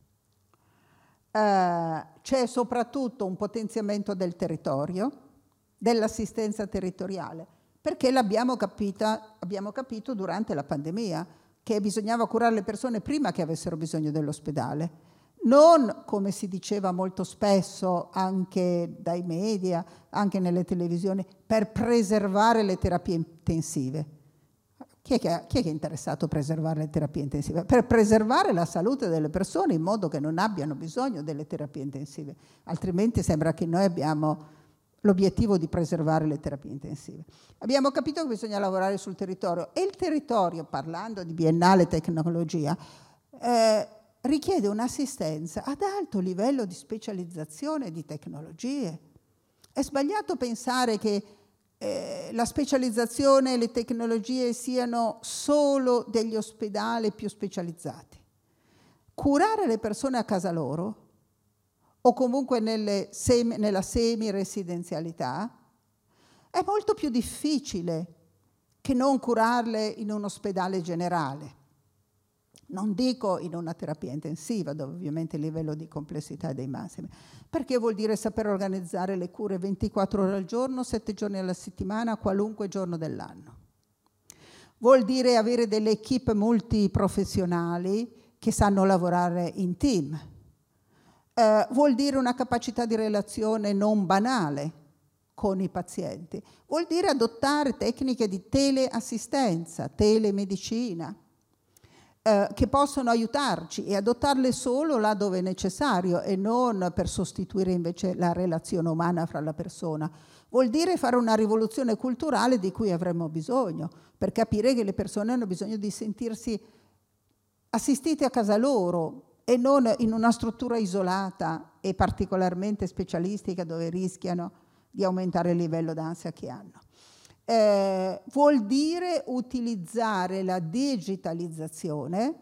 Uh, c'è soprattutto un potenziamento del territorio, dell'assistenza territoriale, perché l'abbiamo capita, abbiamo capito durante la pandemia che bisognava curare le persone prima che avessero bisogno dell'ospedale. Non, come si diceva molto spesso anche dai media, anche nelle televisioni, per preservare le terapie intensive. Chi è che, chi è che è interessato a preservare le terapie intensive? Per preservare la salute delle persone in modo che non abbiano bisogno delle terapie intensive. Altrimenti sembra che noi abbiamo l'obiettivo di preservare le terapie intensive. Abbiamo capito che bisogna lavorare sul territorio. E il territorio, parlando di biennale tecnologia, eh, richiede un'assistenza ad alto livello di specializzazione e di tecnologie. È sbagliato pensare che eh, la specializzazione e le tecnologie siano solo degli ospedali più specializzati. Curare le persone a casa loro o comunque nelle semi, nella semi-residenzialità è molto più difficile che non curarle in un ospedale generale. Non dico in una terapia intensiva, dove ovviamente il livello di complessità è dei massimi, perché vuol dire saper organizzare le cure ventiquattro ore al giorno, sette giorni alla settimana, qualunque giorno dell'anno. Vuol dire avere delle equip multiprofessionali che sanno lavorare in team. Eh, vuol dire una capacità di relazione non banale con i pazienti. Vuol dire adottare tecniche di teleassistenza, telemedicina, Eh, che possono aiutarci e adottarle solo là dove è necessario e non per sostituire invece la relazione umana fra la persona. Vuol dire fare una rivoluzione culturale di cui avremmo bisogno per capire che le persone hanno bisogno di sentirsi assistite a casa loro e non in una struttura isolata e particolarmente specialistica dove rischiano di aumentare il livello d'ansia che hanno. Eh, vuol dire utilizzare la digitalizzazione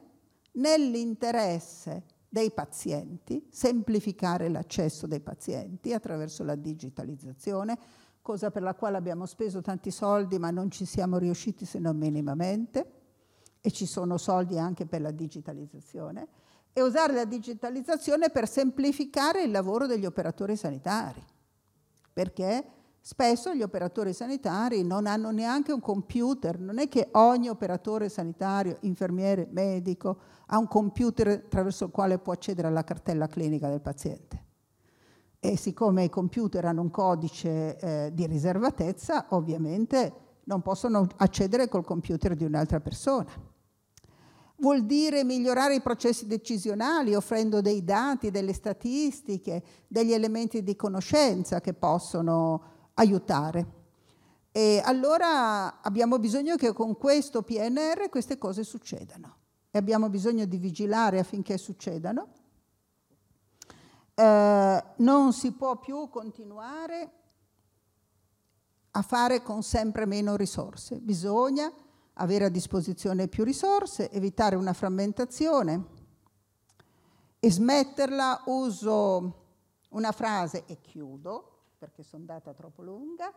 nell'interesse dei pazienti, semplificare l'accesso dei pazienti attraverso la digitalizzazione, cosa per la quale abbiamo speso tanti soldi ma non ci siamo riusciti se non minimamente, e ci sono soldi anche per la digitalizzazione, e usare la digitalizzazione per semplificare il lavoro degli operatori sanitari, perché spesso gli operatori sanitari non hanno neanche un computer, non è che ogni operatore sanitario, infermiere, medico ha un computer attraverso il quale può accedere alla cartella clinica del paziente. E siccome i computer hanno un codice eh, di riservatezza, ovviamente non possono accedere col computer di un'altra persona. vuol dire migliorare i processi decisionali offrendo dei dati, delle statistiche, degli elementi di conoscenza che possono aiutare. E allora abbiamo bisogno che con questo P N R queste cose succedano e abbiamo bisogno di vigilare affinché succedano. Eh, non si può più continuare a fare con sempre meno risorse, bisogna avere a disposizione più risorse, evitare una frammentazione e smetterla. Uso una frase e chiudo perché sono andata troppo lunga,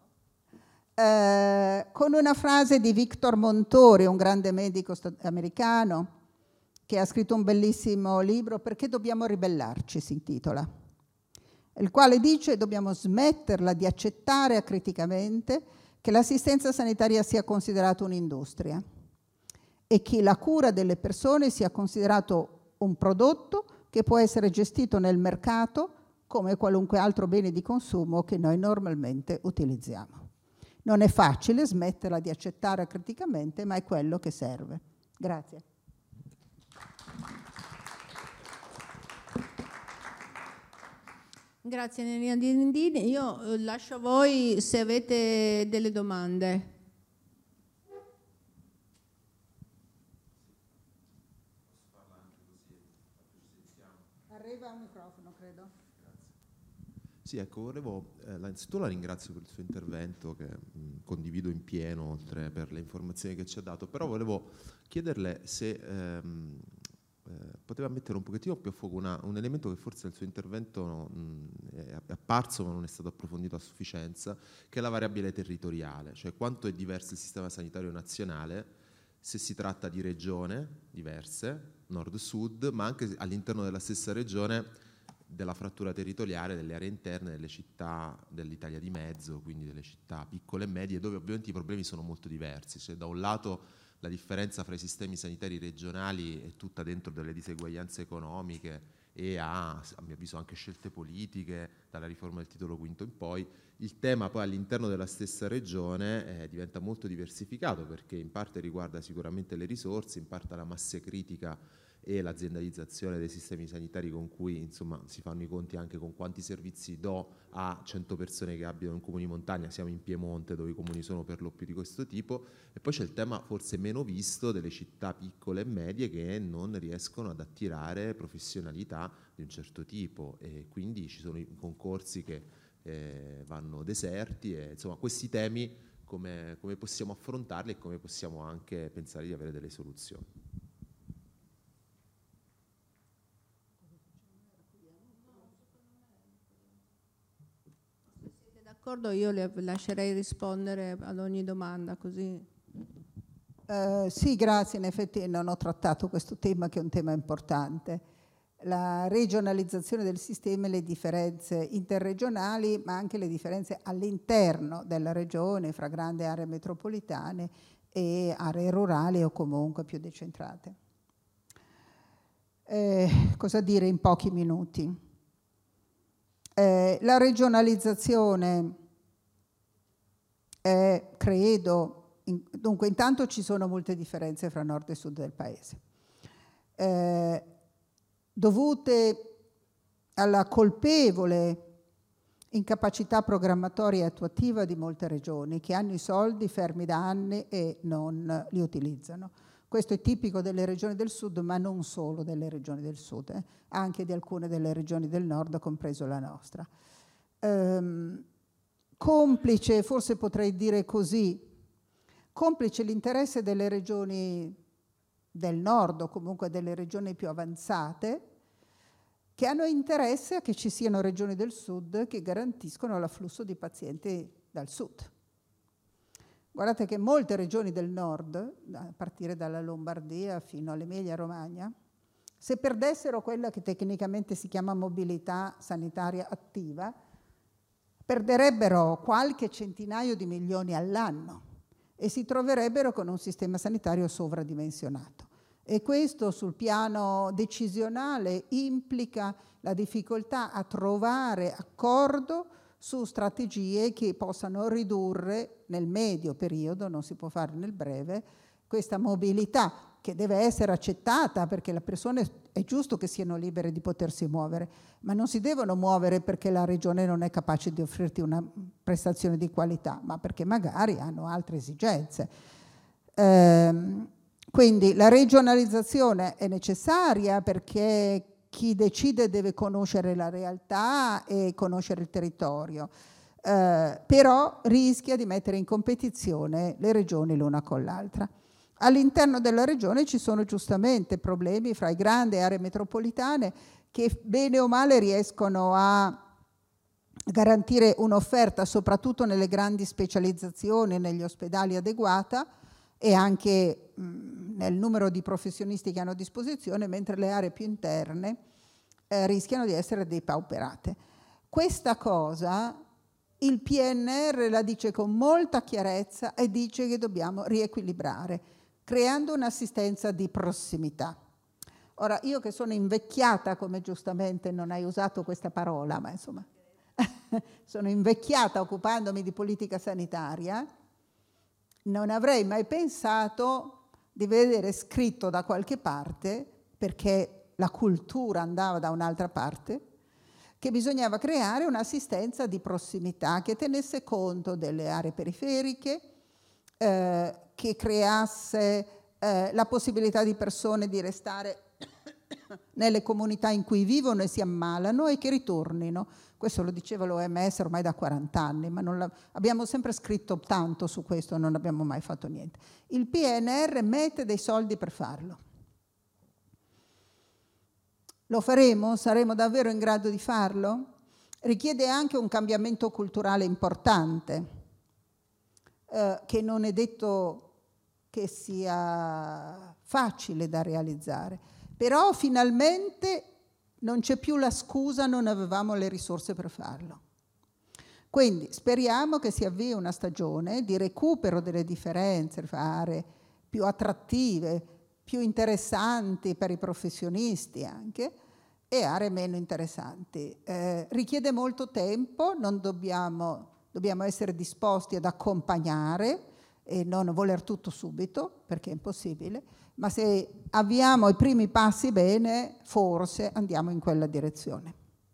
eh, con una frase di Victor Montori, un grande medico americano che ha scritto un bellissimo libro, Perché dobbiamo ribellarci, si intitola, il quale dice che dobbiamo smetterla di accettare acriticamente che l'assistenza sanitaria sia considerata un'industria e che la cura delle persone sia considerato un prodotto che può essere gestito nel mercato come qualunque altro bene di consumo che noi normalmente utilizziamo. Non è facile smetterla di accettare acriticamente, ma è quello che serve. Grazie. Grazie Nerina Dirindini. Io lascio a voi se avete delle domande. Arriva un microfono, credo. Grazie. Sì, ecco, volevo, eh, innanzitutto la ringrazio per il suo intervento che mh, condivido in pieno, oltre per le informazioni che ci ha dato, però volevo chiederle se ehm, Eh, poteva mettere un pochettino più a fuoco una, un elemento che forse nel suo intervento mh, è apparso ma non è stato approfondito a sufficienza, che è la variabile territoriale, cioè quanto è diverso il sistema sanitario nazionale se si tratta di regione diverse, nord-sud, ma anche all'interno della stessa regione della frattura territoriale delle aree interne, delle città dell'Italia di mezzo, quindi delle città piccole e medie, dove ovviamente i problemi sono molto diversi. Cioè, da un lato la differenza fra i sistemi sanitari regionali è tutta dentro delle diseguaglianze economiche e ha, a mio avviso, anche scelte politiche, dalla riforma del titolo quinto in poi. Il tema poi all'interno della stessa regione eh, diventa molto diversificato, perché in parte riguarda sicuramente le risorse, in parte la massa critica e l'aziendalizzazione dei sistemi sanitari con cui insomma si fanno i conti anche con quanti servizi do a cento persone che abitano in comuni montagna. Siamo in Piemonte, dove i comuni sono per lo più di questo tipo, e poi c'è il tema forse meno visto delle città piccole e medie che non riescono ad attirare professionalità di un certo tipo, e quindi ci sono i concorsi che eh, vanno deserti, e insomma questi temi come, come possiamo affrontarli e come possiamo anche pensare di avere delle soluzioni. D'accordo, io le lascerei rispondere ad ogni domanda, così. Uh, sì, grazie. In effetti non ho trattato questo tema, che è un tema importante. La regionalizzazione del sistema e le differenze interregionali, ma anche le differenze all'interno della regione, fra grandi aree metropolitane e aree rurali o comunque più decentrate. Eh, cosa dire in pochi minuti? Eh, la regionalizzazione è, credo, in, dunque intanto ci sono molte differenze fra nord e sud del paese, eh, dovute alla colpevole incapacità programmatoria e attuativa di molte regioni che hanno i soldi fermi da anni e non li utilizzano. Questo è tipico delle regioni del sud, ma non solo delle regioni del sud, eh, anche di alcune delle regioni del nord, compreso la nostra. Ehm, complice, forse potrei dire così, complice l'interesse delle regioni del nord o comunque delle regioni più avanzate, che hanno interesse a che ci siano regioni del sud che garantiscono l'afflusso di pazienti dal sud. Guardate che molte regioni del nord, a partire dalla Lombardia fino all'Emilia-Romagna, se perdessero quella che tecnicamente si chiama mobilità sanitaria attiva, perderebbero qualche centinaio di milioni all'anno e si troverebbero con un sistema sanitario sovradimensionato. E questo sul piano decisionale implica la difficoltà a trovare accordo su strategie che possano ridurre nel medio periodo, non si può fare nel breve, questa mobilità che deve essere accettata, perché le persone è giusto che siano libere di potersi muovere, ma non si devono muovere perché la regione non è capace di offrirti una prestazione di qualità, ma perché magari hanno altre esigenze. Ehm, quindi la regionalizzazione è necessaria perché chi decide deve conoscere la realtà e conoscere il territorio, eh, però rischia di mettere in competizione le regioni l'una con l'altra. All'interno della regione ci sono giustamente problemi fra i grandi aree metropolitane che bene o male riescono a garantire un'offerta soprattutto nelle grandi specializzazioni, negli ospedali adeguata e anche mh, nel numero di professionisti che hanno a disposizione, mentre le aree più interne eh, rischiano di essere depauperate. Questa cosa il P N R R la dice con molta chiarezza e dice che dobbiamo riequilibrare, creando un'assistenza di prossimità. Ora, io che sono invecchiata, come giustamente non hai usato questa parola, ma insomma, sono invecchiata occupandomi di politica sanitaria, non avrei mai pensato di vedere scritto da qualche parte, perché la cultura andava da un'altra parte, che bisognava creare un'assistenza di prossimità che tenesse conto delle aree periferiche, eh, che creasse eh, la possibilità di persone di restare nelle comunità in cui vivono e si ammalano e che ritornino. Questo lo diceva l'O M S ormai da quaranta anni, ma non abbiamo sempre scritto tanto su questo, non abbiamo mai fatto niente. Il P N R R mette dei soldi per farlo. Lo faremo? Saremo davvero in grado di farlo? Richiede anche un cambiamento culturale importante, eh, che non è detto che sia facile da realizzare, però finalmente non c'è più la scusa, non avevamo le risorse per farlo. Quindi speriamo che si avvii una stagione di recupero delle differenze, fare più attrattive, più interessanti per i professionisti anche, e aree meno interessanti. Eh, richiede molto tempo, non dobbiamo, dobbiamo essere disposti ad accompagnare e non voler tutto subito, perché è impossibile, ma se avviamo i primi passi bene, forse andiamo in quella direzione.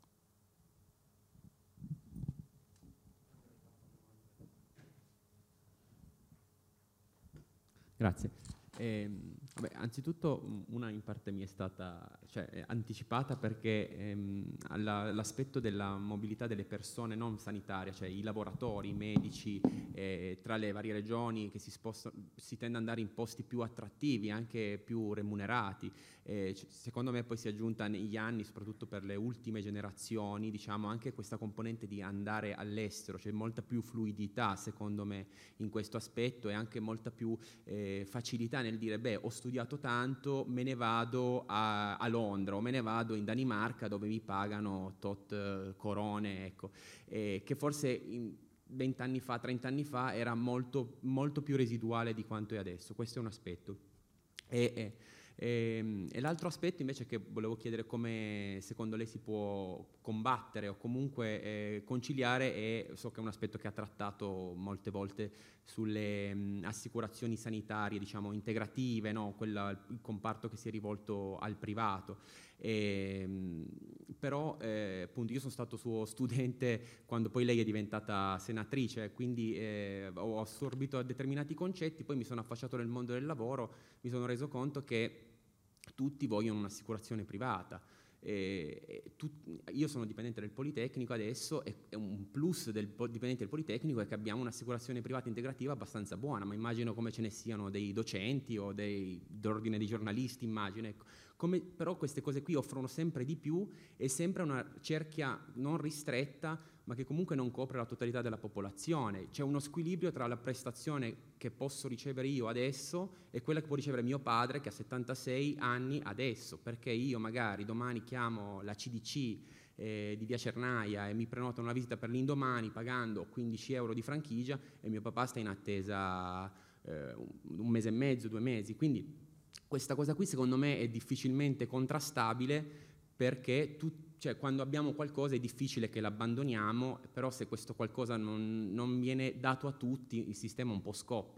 Grazie. Eh, vabbè, anzitutto una in parte mi è stata cioè, anticipata perché ehm, alla, l'aspetto della mobilità delle persone non sanitarie, cioè i lavoratori, i medici eh, tra le varie regioni che si, spostano, si tende ad andare in posti più attrattivi, anche più remunerati. Eh, secondo me poi si è aggiunta negli anni, soprattutto per le ultime generazioni, diciamo anche questa componente di andare all'estero, c'è molta più fluidità secondo me in questo aspetto e anche molta più eh, facilità nel dire beh ho studiato tanto, me ne vado a, a Londra o me ne vado in Danimarca dove mi pagano tot uh, corone, ecco, eh, che forse in vent'anni fa, trent'anni fa era molto, molto più residuale di quanto è adesso. Questo è un aspetto. E, e, e, e l'altro aspetto invece che volevo chiedere come secondo lei si può combattere o comunque eh, conciliare, e so che è un aspetto che ha trattato molte volte sulle mh, assicurazioni sanitarie, diciamo integrative, no? Quella, il comparto che si è rivolto al privato. E, mh, però eh, appunto io sono stato suo studente quando poi lei è diventata senatrice, quindi eh, ho assorbito determinati concetti, poi mi sono affacciato nel mondo del lavoro, mi sono reso conto che tutti vogliono un'assicurazione privata. E, e tu, io sono dipendente del Politecnico adesso e, e un plus del dipendente del Politecnico è che abbiamo un'assicurazione privata integrativa abbastanza buona, ma immagino come ce ne siano dei docenti o dei, dell'ordine dei giornalisti, immagino, ecco. Come, però queste cose qui offrono sempre di più e sempre una cerchia non ristretta, ma che comunque non copre la totalità della popolazione. C'è uno squilibrio tra la prestazione che posso ricevere io adesso e quella che può ricevere mio padre che ha settantasei anni adesso, perché io magari domani chiamo la C D C eh, di via Cernaia e mi prenoto una visita per l'indomani pagando quindici euro di franchigia e mio papà sta in attesa eh, un mese e mezzo, due mesi. Quindi questa cosa qui secondo me è difficilmente contrastabile, perché tu, cioè, quando abbiamo qualcosa è difficile che l'abbandoniamo, però se questo qualcosa non, non viene dato a tutti il sistema un po' scoppia.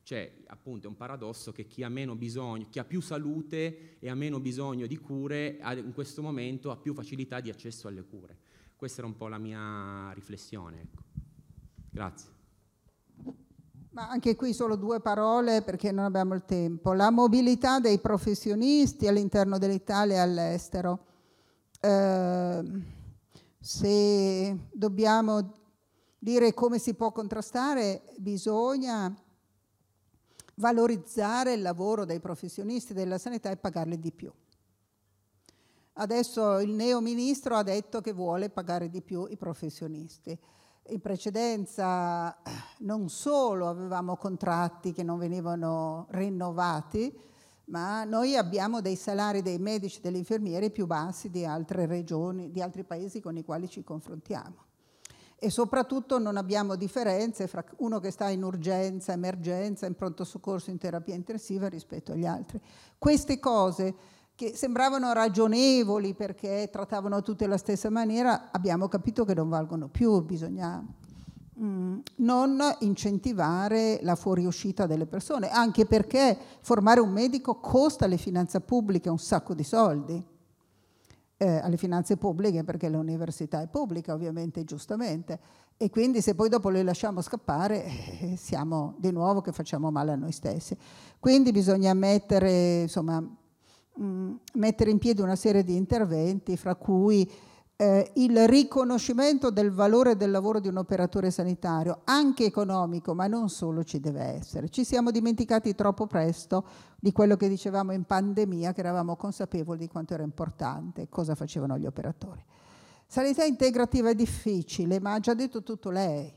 Cioè, appunto, è un paradosso che chi ha meno bisogno, chi ha più salute e ha meno bisogno di cure, in questo momento ha più facilità di accesso alle cure. Questa era un po' la mia riflessione, ecco. Grazie. Ma anche qui solo due parole perché non abbiamo il tempo. La mobilità dei professionisti all'interno dell'Italia e all'estero. Eh, se dobbiamo dire come si può contrastare, bisogna valorizzare il lavoro dei professionisti della sanità e pagarli di più. Adesso il neo ministro ha detto che vuole pagare di più i professionisti. In precedenza non solo avevamo contratti che non venivano rinnovati, ma noi abbiamo dei salari dei medici e degli infermieri più bassi di altre regioni, di altri paesi con i quali ci confrontiamo. E soprattutto non abbiamo differenze fra uno che sta in urgenza, emergenza, in pronto soccorso, in terapia intensiva rispetto agli altri. Queste cose che sembravano ragionevoli perché trattavano tutte alla stessa maniera, abbiamo capito che non valgono più, bisogna mm, non incentivare la fuoriuscita delle persone, anche perché formare un medico costa alle finanze pubbliche un sacco di soldi, eh, alle finanze pubbliche perché l'università è pubblica ovviamente, giustamente, e quindi se poi dopo le lasciamo scappare eh, siamo di nuovo che facciamo male a noi stessi. Quindi bisogna mettere, insomma, mettere in piedi una serie di interventi, fra cui eh, il riconoscimento del valore del lavoro di un operatore sanitario, anche economico, ma non solo, ci deve essere. Ci siamo dimenticati troppo presto di quello che dicevamo in pandemia, che eravamo consapevoli di quanto era importante, cosa facevano gli operatori. Sanità integrativa è difficile, ma ha già detto tutto lei.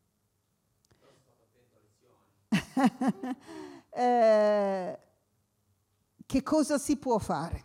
eh, Che cosa si può fare?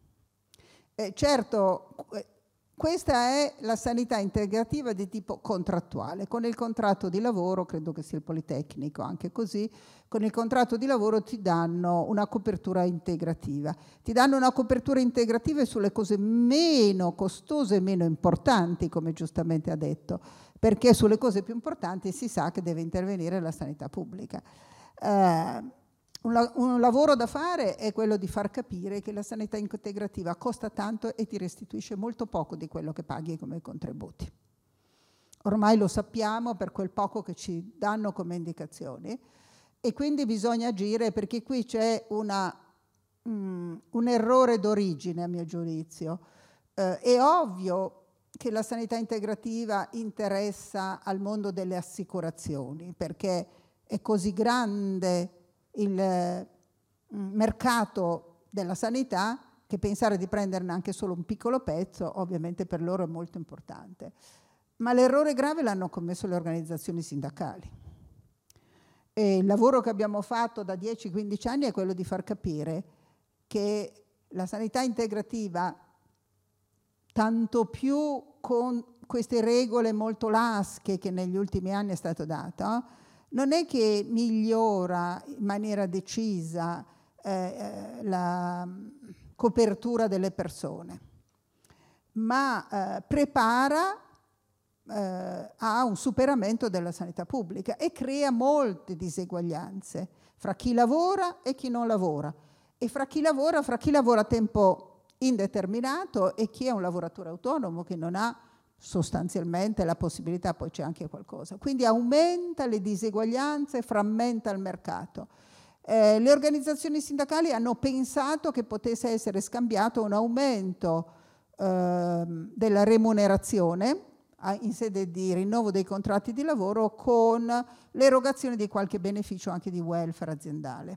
Eh, certo, questa è la sanità integrativa di tipo contrattuale. Con il contratto di lavoro, credo che sia il Politecnico anche così, con il contratto di lavoro ti danno una copertura integrativa. Ti danno una copertura integrativa sulle cose meno costose e meno importanti, come giustamente ha detto, perché sulle cose più importanti si sa che deve intervenire la sanità pubblica. Eh, Un, la- un lavoro da fare è quello di far capire che la sanità integrativa costa tanto e ti restituisce molto poco di quello che paghi come contributi. Ormai lo sappiamo per quel poco che ci danno come indicazioni e quindi bisogna agire, perché qui c'è una, mm, un errore d'origine a mio giudizio. Eh, è ovvio che la sanità integrativa interessa al mondo delle assicurazioni perché è così grande il eh, mercato della sanità che pensare di prenderne anche solo un piccolo pezzo ovviamente per loro è molto importante. Ma l'errore grave l'hanno commesso le organizzazioni sindacali. E il lavoro che abbiamo fatto da dieci quindici anni è quello di far capire che la sanità integrativa, tanto più con queste regole molto lasche che negli ultimi anni è stato dato, non è che migliora in maniera decisa eh, la copertura delle persone, ma eh, prepara eh, a un superamento della sanità pubblica e crea molte diseguaglianze fra chi lavora e chi non lavora, e fra chi lavora, fra chi lavora a tempo indeterminato e chi è un lavoratore autonomo che non ha sostanzialmente la possibilità, poi c'è anche qualcosa. Quindi aumenta le diseguaglianze, frammenta il mercato. Eh, le organizzazioni sindacali hanno pensato che potesse essere scambiato un aumento eh, della remunerazione a, in sede di rinnovo dei contratti di lavoro con l'erogazione di qualche beneficio anche di welfare aziendale.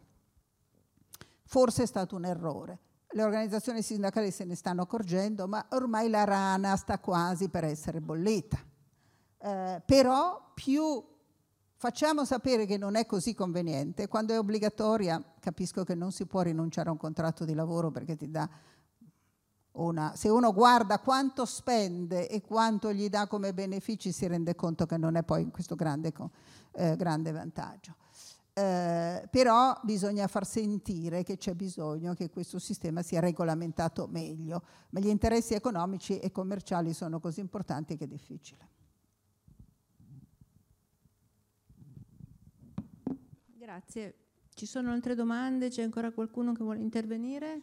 Forse è stato un errore. Le organizzazioni sindacali se ne stanno accorgendo, ma ormai la rana sta quasi per essere bollita. Eh, però più facciamo sapere che non è così conveniente, quando è obbligatoria capisco che non si può rinunciare a un contratto di lavoro perché ti dà una... Se uno guarda quanto spende e quanto gli dà come benefici si rende conto che non è poi questo grande, eh, grande vantaggio. Eh, però bisogna far sentire che c'è bisogno che questo sistema sia regolamentato meglio, ma gli interessi economici e commerciali sono così importanti che è difficile. Grazie. Ci sono altre domande? C'è ancora qualcuno che vuole intervenire?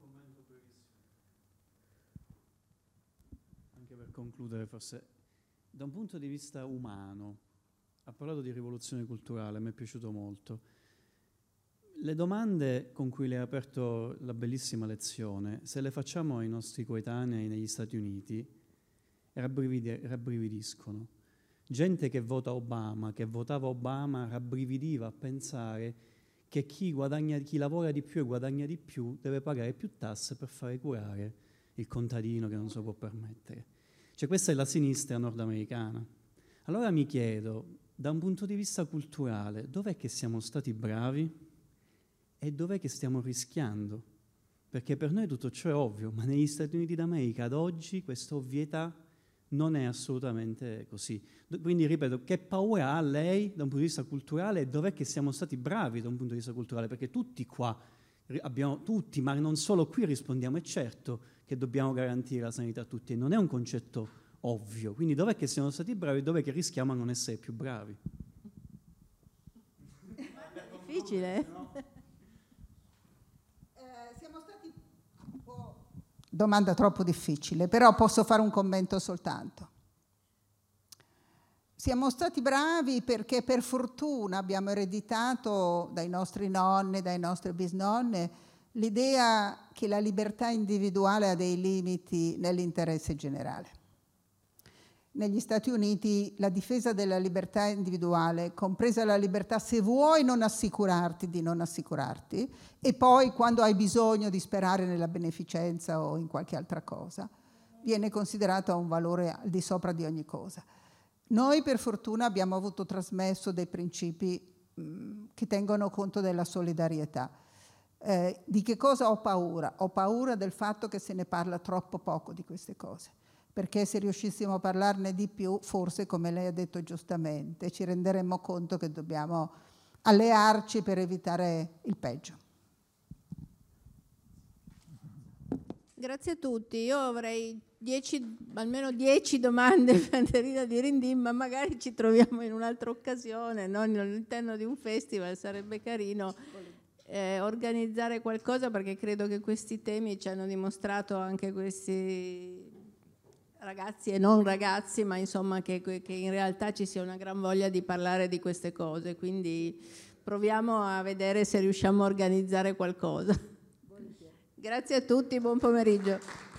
Anche per concludere, forse, da un punto di vista umano, ha parlato di rivoluzione culturale, mi è piaciuto molto. Le domande con cui lei ha aperto la bellissima lezione, se le facciamo ai nostri coetanei negli Stati Uniti, rabbrividi- rabbrividiscono. Gente che vota Obama, che votava Obama, rabbrividiva a pensare che chi, guadagna, chi lavora di più e guadagna di più deve pagare più tasse per fare curare il contadino che non se lo può permettere. Cioè questa è la sinistra nordamericana. Allora mi chiedo, da un punto di vista culturale, dov'è che siamo stati bravi e dov'è che stiamo rischiando? Perché per noi tutto ciò è ovvio, ma negli Stati Uniti d'America ad oggi questa ovvietà non è assolutamente così. Quindi, ripeto, che paura ha lei da un punto di vista culturale e dov'è che siamo stati bravi da un punto di vista culturale? Perché tutti qua, abbiamo, tutti, ma non solo qui rispondiamo, è certo che dobbiamo garantire la sanità a tutti, e non è un concetto ovvio. Quindi dov'è che siamo stati bravi e dov'è che rischiamo a non essere più bravi? Difficile. Eh, siamo stati un po'... Domanda troppo difficile, però posso fare un commento soltanto. Siamo stati bravi perché per fortuna abbiamo ereditato dai nostri nonni, dai nostri bisnonni, l'idea che la libertà individuale ha dei limiti nell'interesse generale. Negli Stati Uniti la difesa della libertà individuale, compresa la libertà se vuoi non assicurarti di non assicurarti, e poi quando hai bisogno di sperare nella beneficenza o in qualche altra cosa, viene considerata un valore al di sopra di ogni cosa. Noi per fortuna abbiamo avuto trasmesso dei principi mh, che tengono conto della solidarietà. Eh, di che cosa ho paura? Ho paura del fatto che se ne parla troppo poco di queste cose. Perché se riuscissimo a parlarne di più, forse, come lei ha detto giustamente, ci renderemmo conto che dobbiamo allearci per evitare il peggio. Grazie a tutti. Io avrei dieci, almeno dieci domande per Terina Dirindin, ma magari ci troviamo in un'altra occasione, non all'interno di un festival, sarebbe carino eh, organizzare qualcosa, perché credo che questi temi ci hanno dimostrato anche questi ragazzi e non ragazzi, ma insomma che, che in realtà ci sia una gran voglia di parlare di queste cose, quindi proviamo a vedere se riusciamo a organizzare qualcosa. Grazie a tutti, buon pomeriggio.